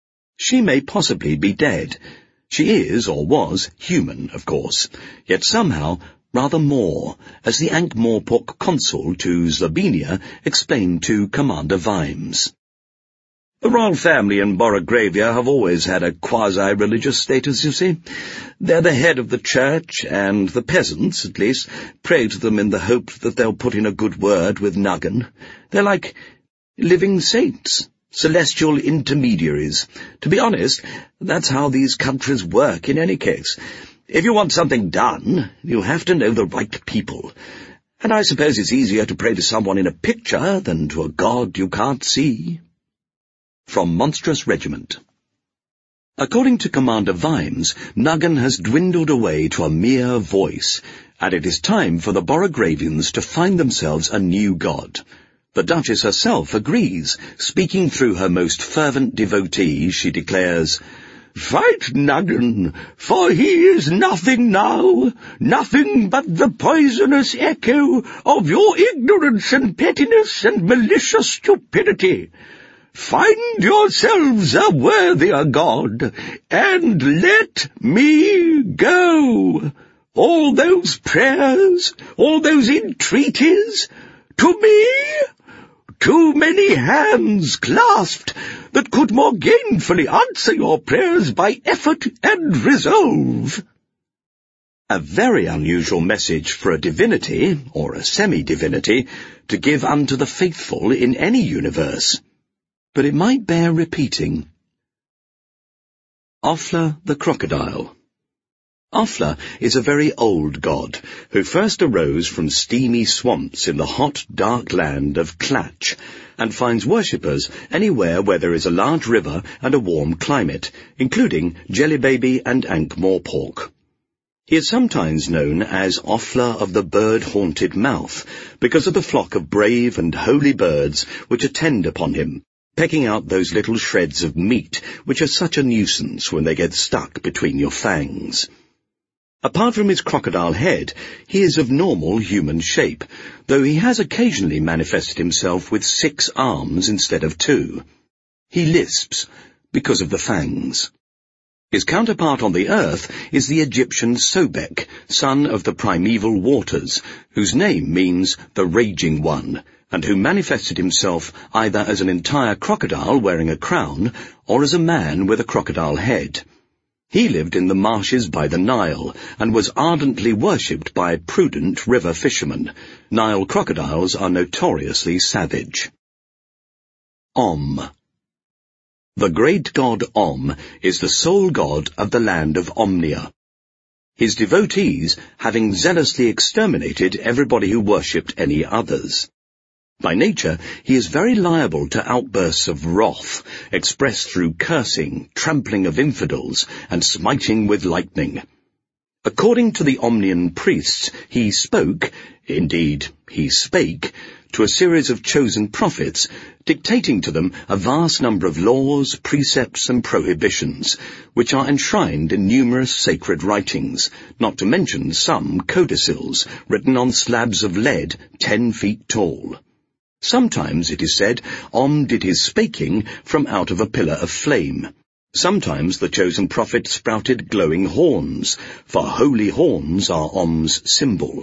She may possibly be dead. She is, or was, human, of course, yet somehow rather more, as the Ankh-Morpork consul to Zlobenia explained to Commander Vimes. The royal family in Borogravia have always had a quasi-religious status, you see. They're the head of the church, and the peasants, at least, pray to them in the hope that they'll put in a good word with Nuggan. They're like living saints, celestial intermediaries. To be honest, that's how these countries work in any case. If you want something done, you have to know the right people. And I suppose it's easier to pray to someone in a picture than to a god you can't see. From Monstrous Regiment. According to Commander Vimes, Nuggan has dwindled away to a mere voice, and it is time for the Borogravians to find themselves a new god. The Duchess herself agrees. Speaking through her most fervent devotee, she declares, "Fight Nuggan, for he is nothing now, nothing but the poisonous echo of your ignorance and pettiness and malicious stupidity. Find yourselves a worthier god, and let me go. All those prayers, all those entreaties, to me? Too many hands clasped that could more gainfully answer your prayers by effort and resolve." A very unusual message for a divinity, or a semi-divinity, to give unto the faithful in any universe. But it might bear repeating. Ofla the Crocodile. Ofla is a very old god, who first arose from steamy swamps in the hot, dark land of Klatch, and finds worshippers anywhere where there is a large river and a warm climate, including Jellybaby and Ankh-Morpork. He is sometimes known as Ofla of the bird-haunted mouth, because of the flock of brave and holy birds which attend upon him, pecking out those little shreds of meat which are such a nuisance when they get stuck between your fangs. Apart from his crocodile head, he is of normal human shape, though he has occasionally manifested himself with 6 arms instead of 2. He lisps, because of the fangs. His counterpart on the earth is the Egyptian Sobek, son of the primeval waters, whose name means the Raging One, and who manifested himself either as an entire crocodile wearing a crown, or as a man with a crocodile head. He lived in the marshes by the Nile, and was ardently worshipped by prudent river fishermen. Nile crocodiles are notoriously savage. Om. The great god Om is the sole god of the land of Omnia, his devotees having zealously exterminated everybody who worshipped any others. By nature, he is very liable to outbursts of wrath, expressed through cursing, trampling of infidels, and smiting with lightning. According to the Omnian priests, he spoke, indeed, he spake, to a series of chosen prophets, dictating to them a vast number of laws, precepts and prohibitions, which are enshrined in numerous sacred writings, not to mention some codicils written on slabs of lead 10 feet tall. Sometimes, it is said, Om did his speaking from out of a pillar of flame. Sometimes the chosen prophet sprouted glowing horns, for holy horns are Om's symbol.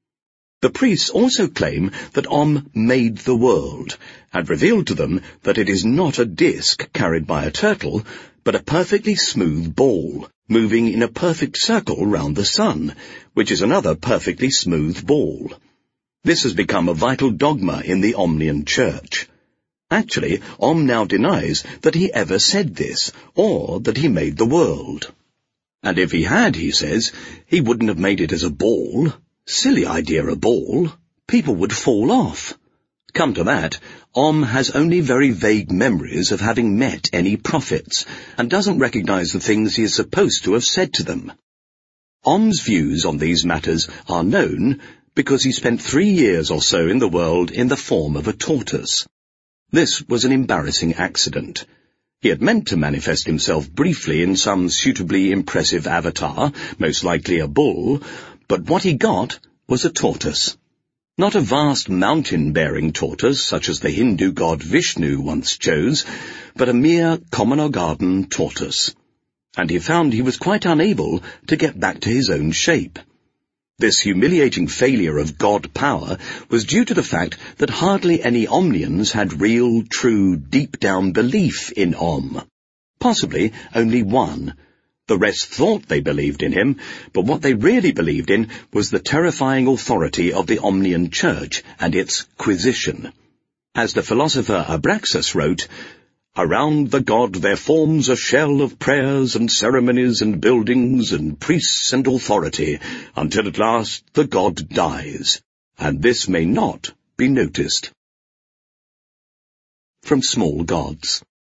The priests also claim that Om made the world, and revealed to them that it is not a disk carried by a turtle, but a perfectly smooth ball, moving in a perfect circle round the sun, which is another perfectly smooth ball. This has become a vital dogma in the Omnian Church. Actually, Om now denies that he ever said this, or that he made the world. And if he had, he says, he wouldn't have made it as a ball. Silly idea, a ball. People would fall off. Come to that, Om has only very vague memories of having met any prophets, and doesn't recognize the things he is supposed to have said to them. Om's views on these matters are known because he spent 3 years or so in the world in the form of a tortoise. This was an embarrassing accident. He had meant to manifest himself briefly in some suitably impressive avatar, most likely a bull, but what he got was a tortoise. Not a vast mountain-bearing tortoise, such as the Hindu god Vishnu once chose, but a mere common or garden tortoise. And he found he was quite unable to get back to his own shape. This humiliating failure of God power was due to the fact that hardly any Omnians had real, true, deep-down belief in Om. Possibly only one. The rest thought they believed in him, but what they really believed in was the terrifying authority of the Omnian Church and its quisition. As the philosopher Abraxas wrote, "Around the god there forms a shell of prayers and ceremonies and buildings and priests and authority, until at last the god dies, and this may not be noticed." From Small Gods.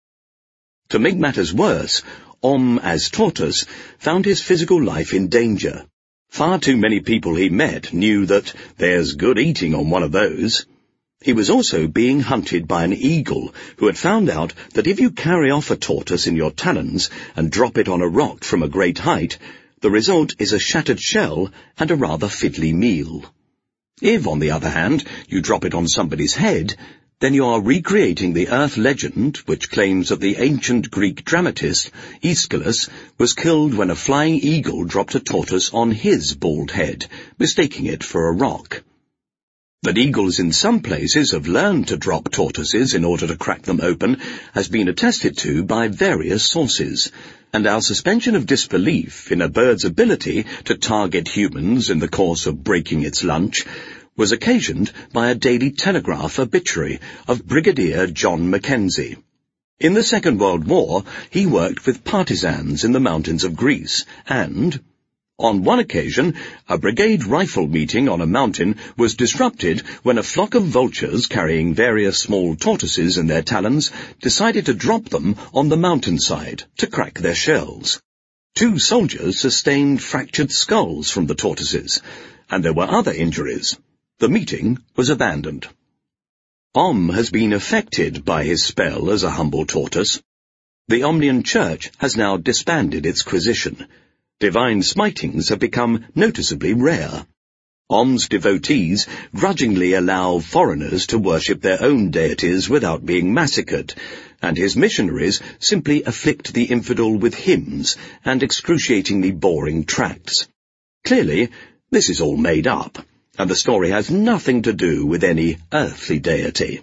To make matters worse, Om, as tortoise, found his physical life in danger. Far too many people he met knew that there's good eating on one of those. He was also being hunted by an eagle, who had found out that if you carry off a tortoise in your talons and drop it on a rock from a great height, the result is a shattered shell and a rather fiddly meal. If, on the other hand, you drop it on somebody's head, then you are recreating the earth legend which claims that the ancient Greek dramatist Aeschylus was killed when a flying eagle dropped a tortoise on his bald head, mistaking it for a rock. That eagles in some places have learned to drop tortoises in order to crack them open has been attested to by various sources, and our suspension of disbelief in a bird's ability to target humans in the course of breaking its lunch was occasioned by a Daily Telegraph obituary of Brigadier John Mackenzie. In the Second World War, he worked with partisans in the mountains of Greece, and on one occasion, a brigade rifle meeting on a mountain was disrupted when a flock of vultures carrying various small tortoises in their talons decided to drop them on the mountainside to crack their shells. 2 soldiers sustained fractured skulls from the tortoises, and there were other injuries. The meeting was abandoned. Om has been affected by his spell as a humble tortoise. The Omnian Church has now disbanded its quisition. Divine smitings have become noticeably rare. Om's devotees grudgingly allow foreigners to worship their own deities without being massacred, and his missionaries simply afflict the infidel with hymns and excruciatingly boring tracts. Clearly, this is all made up, and the story has nothing to do with any earthly deity.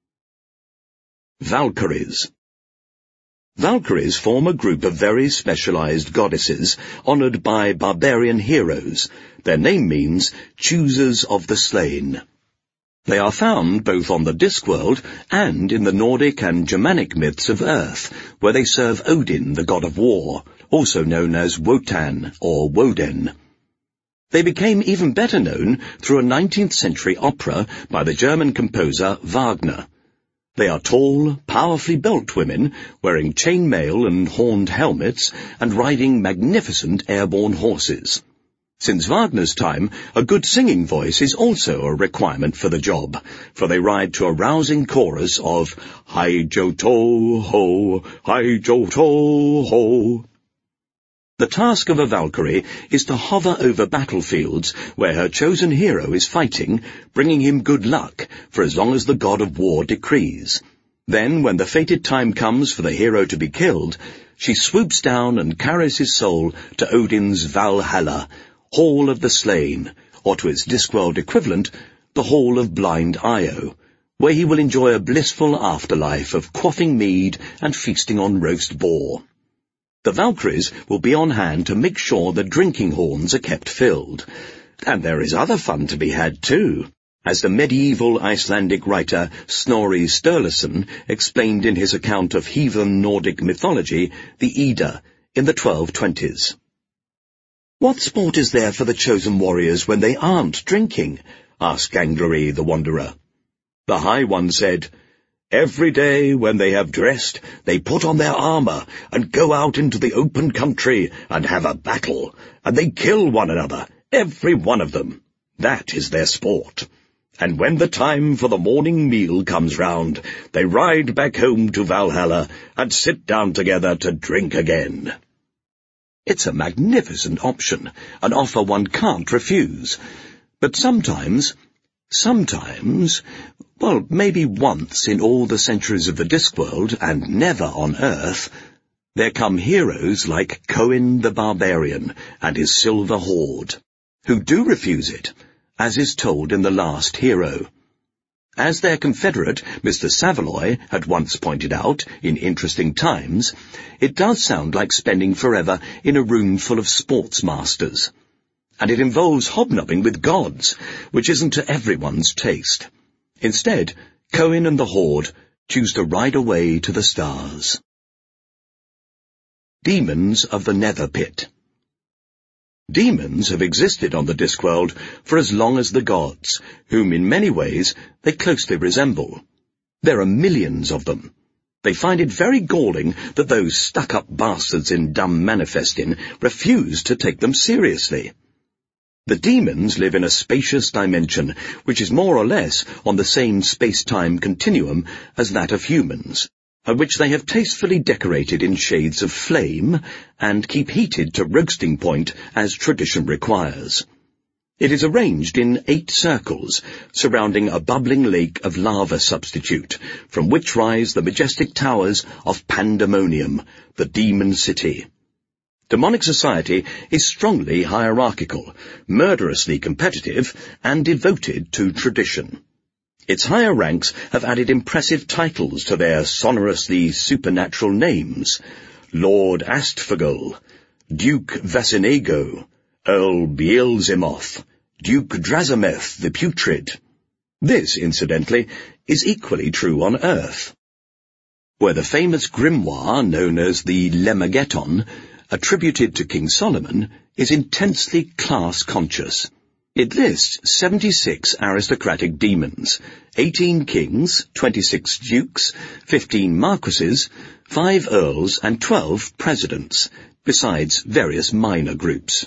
Valkyries. Valkyries form a group of very specialized goddesses honored by barbarian heroes. Their name means choosers of the slain. They are found both on the Discworld and in the Nordic and Germanic myths of Earth, where they serve Odin, the god of war, also known as Wotan or Woden. They became even better known through a 19th century opera by the German composer Wagner. They are tall, powerfully built women, wearing chainmail and horned helmets, and riding magnificent airborne horses. Since Wagner's time, a good singing voice is also a requirement for the job, for they ride to a rousing chorus of Hi-jo-to-ho, Hi-jo-to-ho. The task of a Valkyrie is to hover over battlefields where her chosen hero is fighting, bringing him good luck for as long as the god of war decrees. Then, when the fated time comes for the hero to be killed, she swoops down and carries his soul to Odin's Valhalla, Hall of the Slain, or to its Discworld equivalent, the Hall of Blind Io, where he will enjoy a blissful afterlife of quaffing mead and feasting on roast boar. The Valkyries will be on hand to make sure the drinking horns are kept filled. And there is other fun to be had too, as the medieval Icelandic writer Snorri Sturluson explained in his account of heathen Nordic mythology, the Edda, in the 1220s. "What sport is there for the chosen warriors when they aren't drinking?" asked Gangleri the Wanderer. The High One said, "Every day when they have dressed, they put on their armour and go out into the open country and have a battle, and they kill one another, every one of them. That is their sport. And when the time for the morning meal comes round, they ride back home to Valhalla and sit down together to drink again." It's a magnificent option, an offer one can't refuse. But sometimes, well, maybe once in all the centuries of the Discworld, and never on Earth, there come heroes like Coin the Barbarian and his Silver Horde, who do refuse it, as is told in The Last Hero. As their confederate, Mr. Savaloy, had once pointed out, in Interesting Times, it does sound like spending forever in a room full of sportsmasters. And it involves hobnobbing with gods, which isn't to everyone's taste. Instead, Coin and the Horde choose to ride away to the stars. Demons of the Nether Pit. Demons have existed on the Discworld for as long as the gods, whom in many ways they closely resemble. There are millions of them. They find it very galling that those stuck-up bastards in dumb manifesting refuse to take them seriously. The demons live in a spacious dimension, which is more or less on the same space-time continuum as that of humans, and which they have tastefully decorated in shades of flame and keep heated to roasting point as tradition requires. It is arranged in 8 circles, surrounding a bubbling lake of lava substitute, from which rise the majestic towers of Pandemonium, the demon city. Demonic society is strongly hierarchical, murderously competitive, and devoted to tradition. Its higher ranks have added impressive titles to their sonorously supernatural names: Lord Astfagel, Duke Vasinego, Earl Beelzemoth, Duke Drazameth the Putrid. This, incidentally, is equally true on Earth, where the famous grimoire known as the Lemmageton, attributed to King Solomon, is intensely class-conscious. It lists 76 aristocratic demons, 18 kings, 26 dukes, 15 marquises, 5 earls and 12 presidents, besides various minor groups.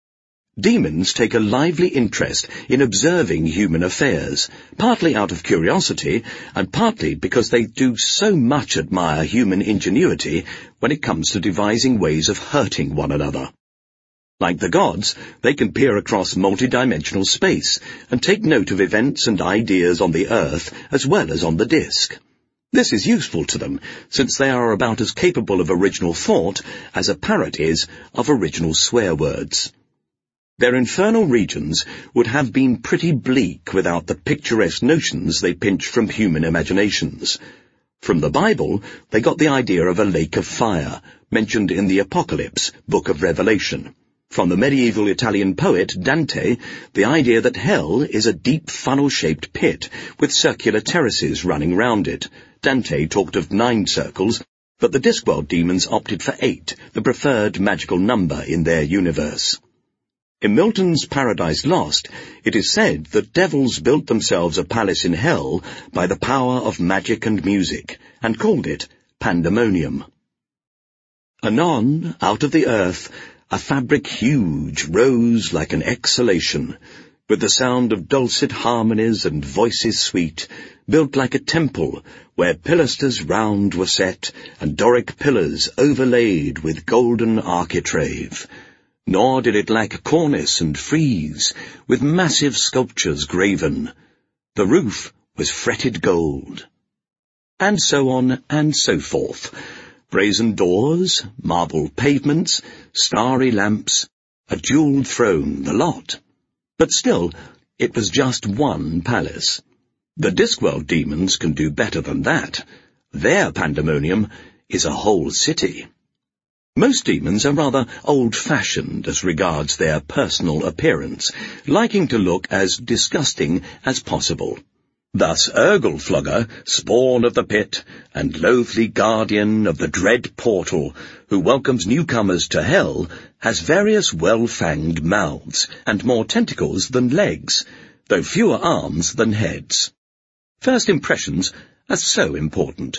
Demons take a lively interest in observing human affairs, partly out of curiosity and partly because they do so much admire human ingenuity when it comes to devising ways of hurting one another. Like the gods, they can peer across multidimensional space and take note of events and ideas on the Earth as well as on the disk. This is useful to them, since they are about as capable of original thought as a parrot is of original swear words. Their infernal regions would have been pretty bleak without the picturesque notions they pinch from human imaginations. From the Bible, they got the idea of a lake of fire, mentioned in the Apocalypse, Book of Revelation. From the medieval Italian poet Dante, the idea that hell is a deep funnel-shaped pit with circular terraces running round it. Dante talked of 9 circles, but the Discworld demons opted for 8, the preferred magical number in their universe. In Milton's Paradise Lost, it is said that devils built themselves a palace in hell by the power of magic and music, and called it Pandemonium. Anon, out of the earth, a fabric huge rose like an exhalation, with the sound of dulcet harmonies and voices sweet, built like a temple, where pilasters round were set, and Doric pillars overlaid with golden architrave. Nor did it lack cornice and frieze, with massive sculptures graven. The roof was fretted gold. And so on and so forth. Brazen doors, marble pavements, starry lamps, a jewelled throne, the lot. But still, it was just one palace. The Discworld demons can do better than that. Their pandemonium is a whole city. Most demons are rather old-fashioned as regards their personal appearance, liking to look as disgusting as possible. Thus Urgelflugger, spawn of the pit, and loathly guardian of the dread portal, who welcomes newcomers to hell, has various well-fanged mouths, and more tentacles than legs, though fewer arms than heads. First impressions are so important.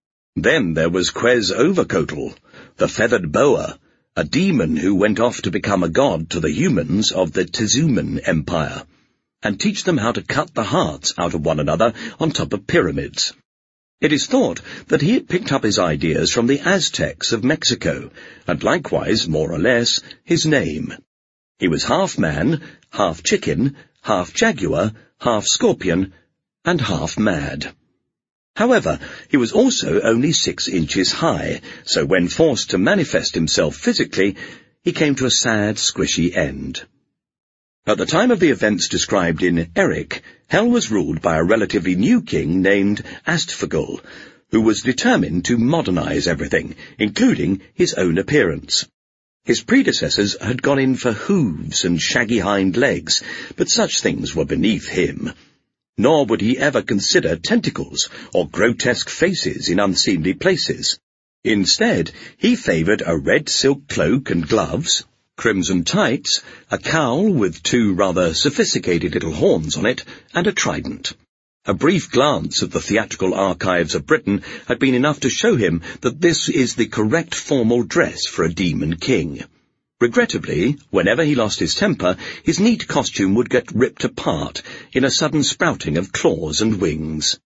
Then there was Quetzalcoatl, the feathered boa, a demon who went off to become a god to the humans of the Tezuman Empire, and teach them how to cut the hearts out of one another on top of pyramids. It is thought that he had picked up his ideas from the Aztecs of Mexico, and likewise, more or less, his name. He was half man, half chicken, half jaguar, half scorpion, and half mad. However, he was also only 6 inches high, so when forced to manifest himself physically, he came to a sad, squishy end. At the time of the events described in Eric, Hell was ruled by a relatively new king named Astfagul, who was determined to modernize everything, including his own appearance. His predecessors had gone in for hooves and shaggy hind legs, but such things were beneath him. Nor would he ever consider tentacles or grotesque faces in unseemly places. Instead, he favoured a red silk cloak and gloves, crimson tights, a cowl with 2 rather sophisticated little horns on it, and a trident. A brief glance at the theatrical archives of Britain had been enough to show him that this is the correct formal dress for a demon king. Regrettably, whenever he lost his temper, his neat costume would get ripped apart in a sudden sprouting of claws and wings.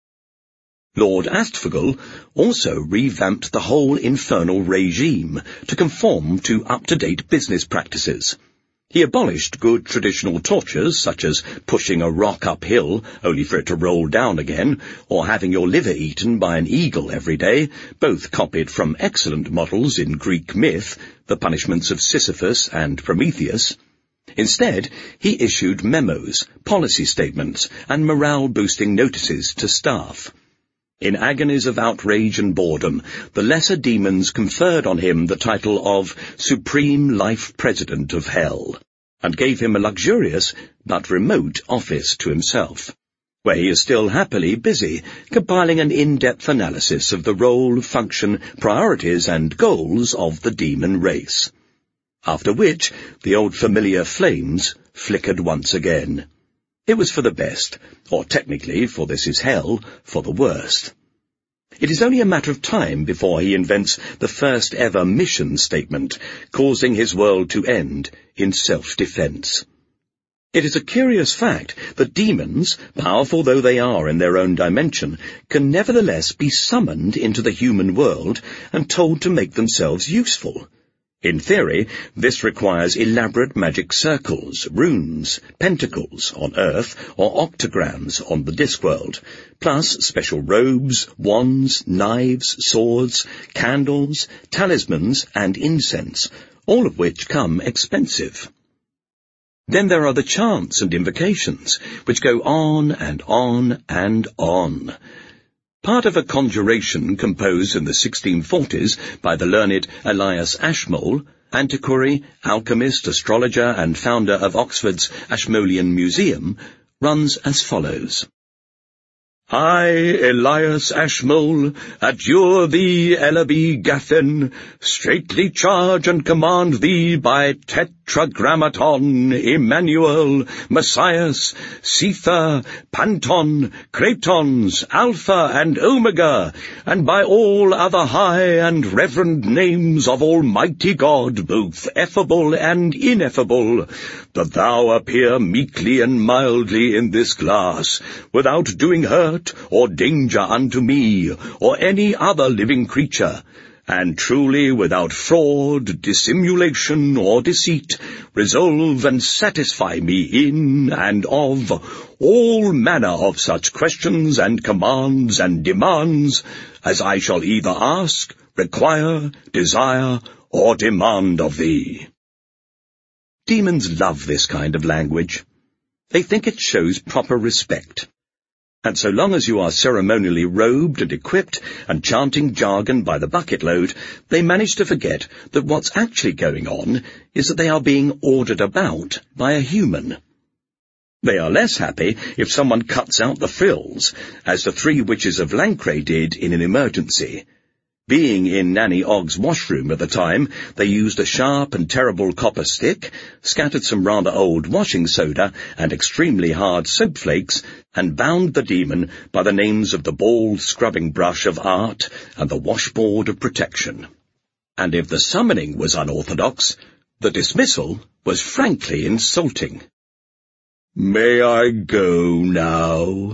Lord Astfagul also revamped the whole infernal regime to conform to up-to-date business practices. He abolished good traditional tortures, such as pushing a rock uphill only for it to roll down again, or having your liver eaten by an eagle every day, both copied from excellent models in Greek myth, the punishments of Sisyphus and Prometheus. Instead, he issued memos, policy statements, and morale-boosting notices to staff. In agonies of outrage and boredom, the lesser demons conferred on him the title of Supreme Life President of Hell, and gave him a luxurious but remote office to himself, where he is still happily busy compiling an in-depth analysis of the role, function, priorities, and goals of the demon race. After which, the old familiar flames flickered once again. It was for the best, or technically, for this is hell, for the worst. It is only a matter of time before he invents the first ever mission statement, causing his world to end in self-defense. It is a curious fact that demons, powerful though they are in their own dimension, can nevertheless be summoned into the human world and told to make themselves useful. In theory, this requires elaborate magic circles, runes, pentacles on Earth, or octograms on the Discworld, plus special robes, wands, knives, swords, candles, talismans, and incense, all of which come expensive. Then there are the chants and invocations, which go on and on and on. Part of a conjuration composed in the 1640s by the learned Elias Ashmole, antiquary, alchemist, astrologer, and founder of Oxford's Ashmolean Museum, runs as follows. I, Elias Ashmole, adjure thee, Ellaby Gathen, straitly charge and command thee by Tetragrammaton, Emmanuel, Messias, Sether, Panton, Cratons, Alpha and Omega, and by all other high and reverend names of Almighty God, both effable and ineffable, that thou appear meekly and mildly in this glass, without doing hurt or danger unto me, or any other living creature, and truly without fraud, dissimulation, or deceit, resolve and satisfy me in and of all manner of such questions and commands and demands as I shall either ask, require, desire, or demand of thee. Demons love this kind of language. They think it shows proper respect. And so long as you are ceremonially robed and equipped and chanting jargon by the bucket-load, they manage to forget that what's actually going on is that they are being ordered about by a human. They are less happy if someone cuts out the frills, as the 3 witches of Lancre did in an emergency. Being in Nanny Ogg's washroom at the time, they used a sharp and terrible copper stick, scattered some rather old washing soda and extremely hard soap flakes, and bound the demon by the names of the bald scrubbing brush of art and the washboard of protection. And if the summoning was unorthodox, the dismissal was frankly insulting. "May I go now?"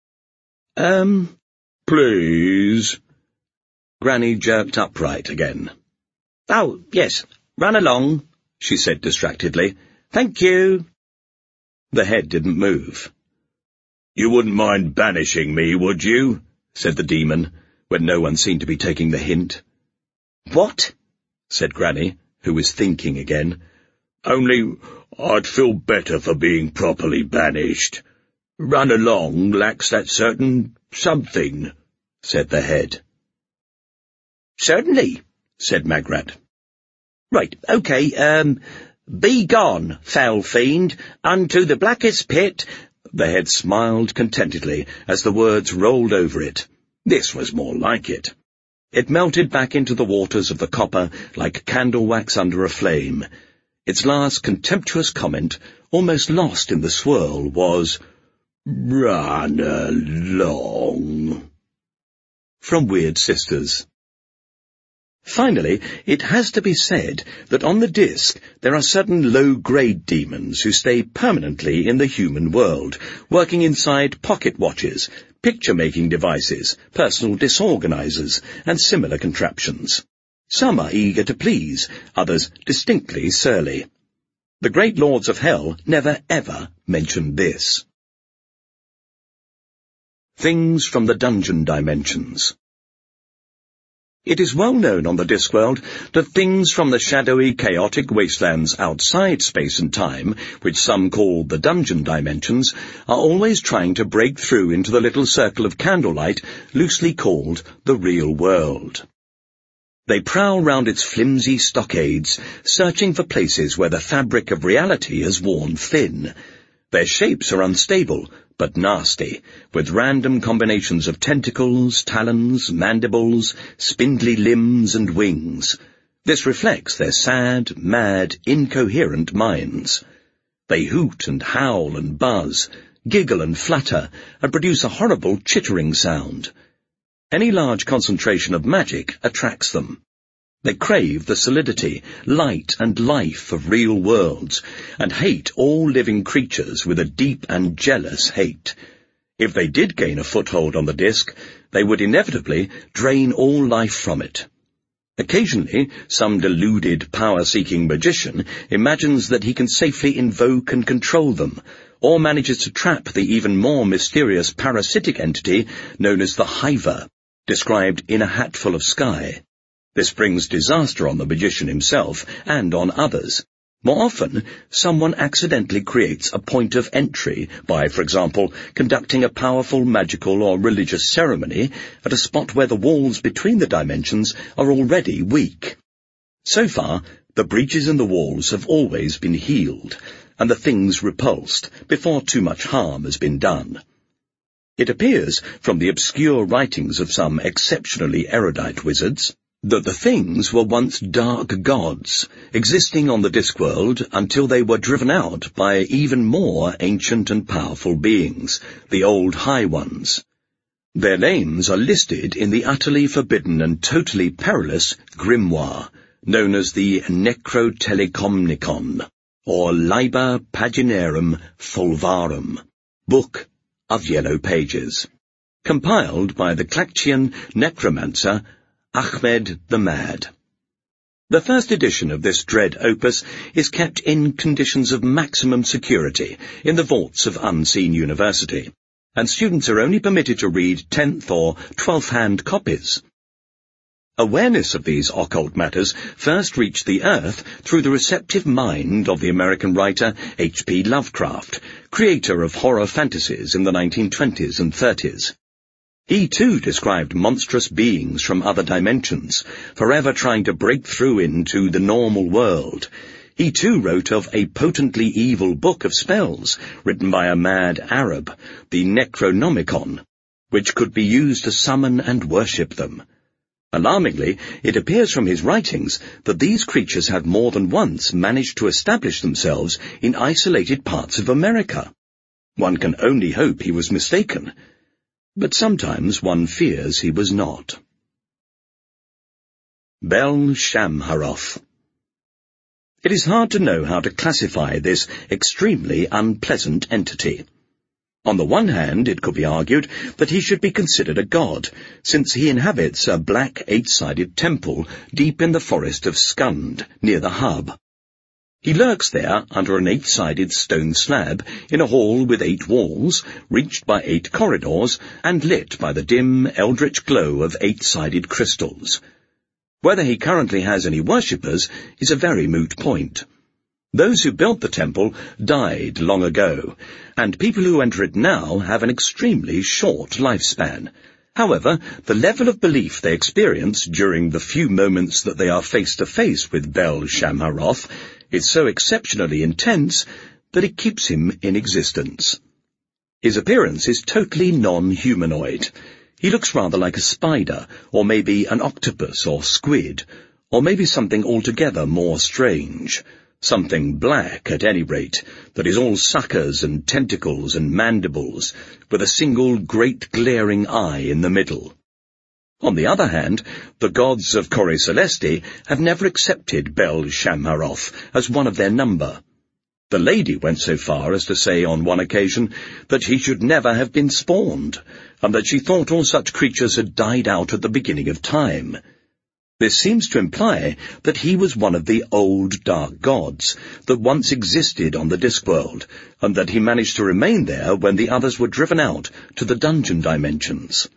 Please." Granny jerked upright again. "Oh, yes, run along," she said distractedly. "Thank you." The head didn't move. "You wouldn't mind banishing me, would you?" said the demon, when no one seemed to be taking the hint. "What?" said Granny, who was thinking again. "Only I'd feel better for being properly banished. Run along lacks that certain something," said the head. "Certainly," said Magrat. "Right, okay, be gone, foul fiend, unto the blackest pit." The head smiled contentedly as the words rolled over it. This was more like it. It melted back into the waters of the copper like candle wax under a flame. Its last contemptuous comment, almost lost in the swirl, was, "Run along." From Weird Sisters. Finally, it has to be said that on the disc there are certain low-grade demons who stay permanently in the human world, working inside pocket watches, picture-making devices, personal disorganizers, and similar contraptions. Some are eager to please, others distinctly surly. The great lords of hell never ever mentioned this. Things from the Dungeon Dimensions. It is well known on the Discworld that things from the shadowy, chaotic wastelands outside space and time, which some call the Dungeon Dimensions, are always trying to break through into the little circle of candlelight loosely called the real world. They prowl round its flimsy stockades, searching for places where the fabric of reality has worn thin. Their shapes are unstable, but nasty, with random combinations of tentacles, talons, mandibles, spindly limbs and wings. This reflects their sad, mad, incoherent minds. They hoot and howl and buzz, giggle and flutter, and produce a horrible chittering sound. Any large concentration of magic attracts them. They crave the solidity, light and life of real worlds, and hate all living creatures with a deep and jealous hate. If they did gain a foothold on the disc, they would inevitably drain all life from it. Occasionally, some deluded, power-seeking magician imagines that he can safely invoke and control them, or manages to trap the even more mysterious parasitic entity known as the Hiver, described in A Hatful of Sky. This brings disaster on the magician himself and on others. More often, someone accidentally creates a point of entry by, for example, conducting a powerful magical or religious ceremony at a spot where the walls between the dimensions are already weak. So far, the breaches in the walls have always been healed, and the things repulsed before too much harm has been done. It appears from the obscure writings of some exceptionally erudite wizards that the things were once dark gods, existing on the Discworld until they were driven out by even more ancient and powerful beings, the Old High Ones. Their names are listed in the utterly forbidden and totally perilous grimoire, known as the Necrotelecomnicon, or Liber Paginarum Fulvarum, Book of Yellow Pages, compiled by the Klakchian necromancer Ahmed the Mad. The first edition of this dread opus is kept in conditions of maximum security in the vaults of Unseen University, and students are only permitted to read 10th or 12th hand copies. Awareness of these occult matters first reached the Earth through the receptive mind of the American writer H.P. Lovecraft, creator of horror fantasies in the 1920s and 30s. He too described monstrous beings from other dimensions, forever trying to break through into the normal world. He too wrote of a potently evil book of spells, written by a mad Arab, the Necronomicon, which could be used to summon and worship them. Alarmingly, it appears from his writings that these creatures have more than once managed to establish themselves in isolated parts of America. One can only hope he was mistaken, but sometimes one fears he was not. Bel-Shamharoth. It is hard to know how to classify this extremely unpleasant entity. On the one hand, it could be argued that he should be considered a god, since he inhabits a black eight-sided temple deep in the forest of Skund, near the hub. He lurks there under an eight-sided stone slab in a hall with 8 walls, reached by 8 corridors, and lit by the dim, eldritch glow of 8-sided crystals. Whether he currently has any worshippers is a very moot point. Those who built the temple died long ago, and people who enter it now have an extremely short lifespan. However, the level of belief they experience during the few moments that they are face to face with Bel-Shamharoth is so exceptionally intense that it keeps him in existence. His appearance is totally non-humanoid. He looks rather like a spider, or maybe an octopus or squid, or maybe something altogether more strange. Something black, at any rate, that is all suckers and tentacles and mandibles, with a single great glaring eye in the middle. On the other hand, the gods of Kore Celesti have never accepted Bel-Shamharoth as one of their number. The lady went so far as to say on one occasion that he should never have been spawned, and that she thought all such creatures had died out at the beginning of time. This seems to imply that he was one of the old dark gods that once existed on the Discworld, and that he managed to remain there when the others were driven out to the dungeon dimensions.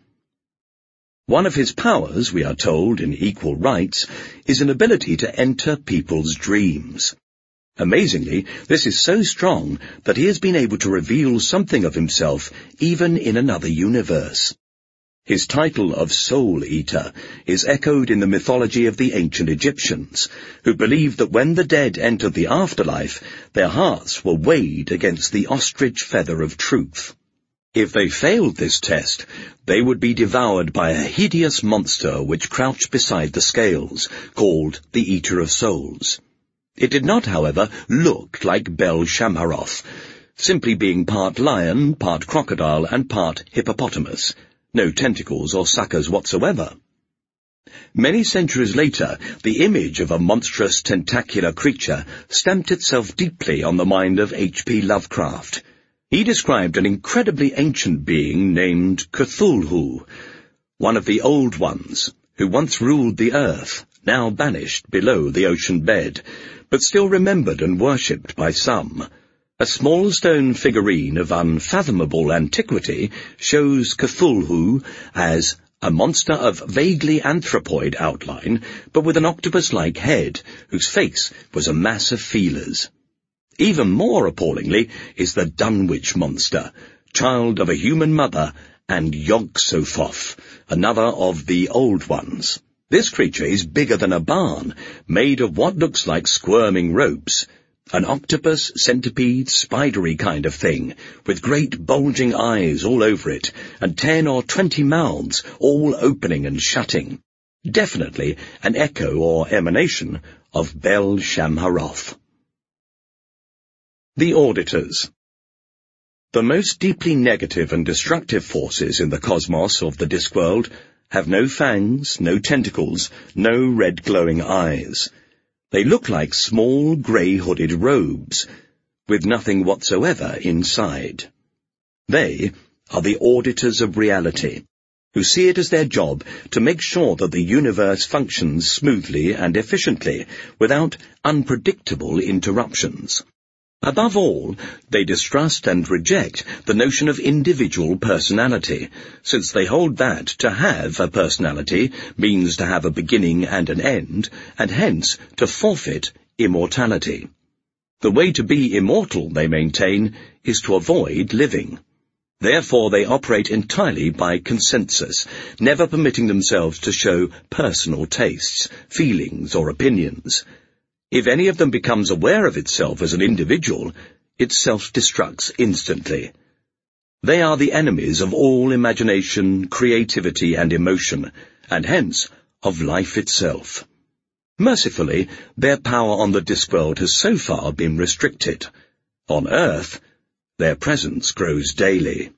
One of his powers, we are told in Equal Rights, is an ability to enter people's dreams. Amazingly, this is so strong that he has been able to reveal something of himself even in another universe. His title of Soul Eater is echoed in the mythology of the ancient Egyptians, who believed that when the dead entered the afterlife, their hearts were weighed against the ostrich feather of truth. If they failed this test, they would be devoured by a hideous monster which crouched beside the scales, called the Eater of Souls. It did not, however, look like Bel-Shamharoth, simply being part lion, part crocodile, and part hippopotamus. No tentacles or suckers whatsoever. Many centuries later, the image of a monstrous tentacular creature stamped itself deeply on the mind of H.P. Lovecraft. He described an incredibly ancient being named Cthulhu, one of the Old Ones, who once ruled the earth, now banished below the ocean bed, but still remembered and worshipped by some. A small stone figurine of unfathomable antiquity shows Cthulhu as a monster of vaguely anthropoid outline, but with an octopus-like head, whose face was a mass of feelers. Even more appallingly is the Dunwich monster, child of a human mother, and Yog-Sothoth, another of the Old Ones. This creature is bigger than a barn, made of what looks like squirming ropes. An octopus, centipede, spidery kind of thing, with great bulging eyes all over it, and 10 or 20 mouths, all opening and shutting. Definitely an echo or emanation of Bel-Shamharoth. The Auditors. The most deeply negative and destructive forces in the cosmos of the Discworld have no fangs, no tentacles, no red glowing eyes. They look like small grey-hooded robes, with nothing whatsoever inside. They are the auditors of reality, who see it as their job to make sure that the universe functions smoothly and efficiently, without unpredictable interruptions. Above all, they distrust and reject the notion of individual personality, since they hold that to have a personality means to have a beginning and an end, and hence to forfeit immortality. The way to be immortal, they maintain, is to avoid living. Therefore they operate entirely by consensus, never permitting themselves to show personal tastes, feelings, or opinions. If any of them becomes aware of itself as an individual, it self-destructs instantly. They are the enemies of all imagination, creativity, and emotion, and hence of life itself. Mercifully, their power on the Discworld has so far been restricted. On Earth, their presence grows daily.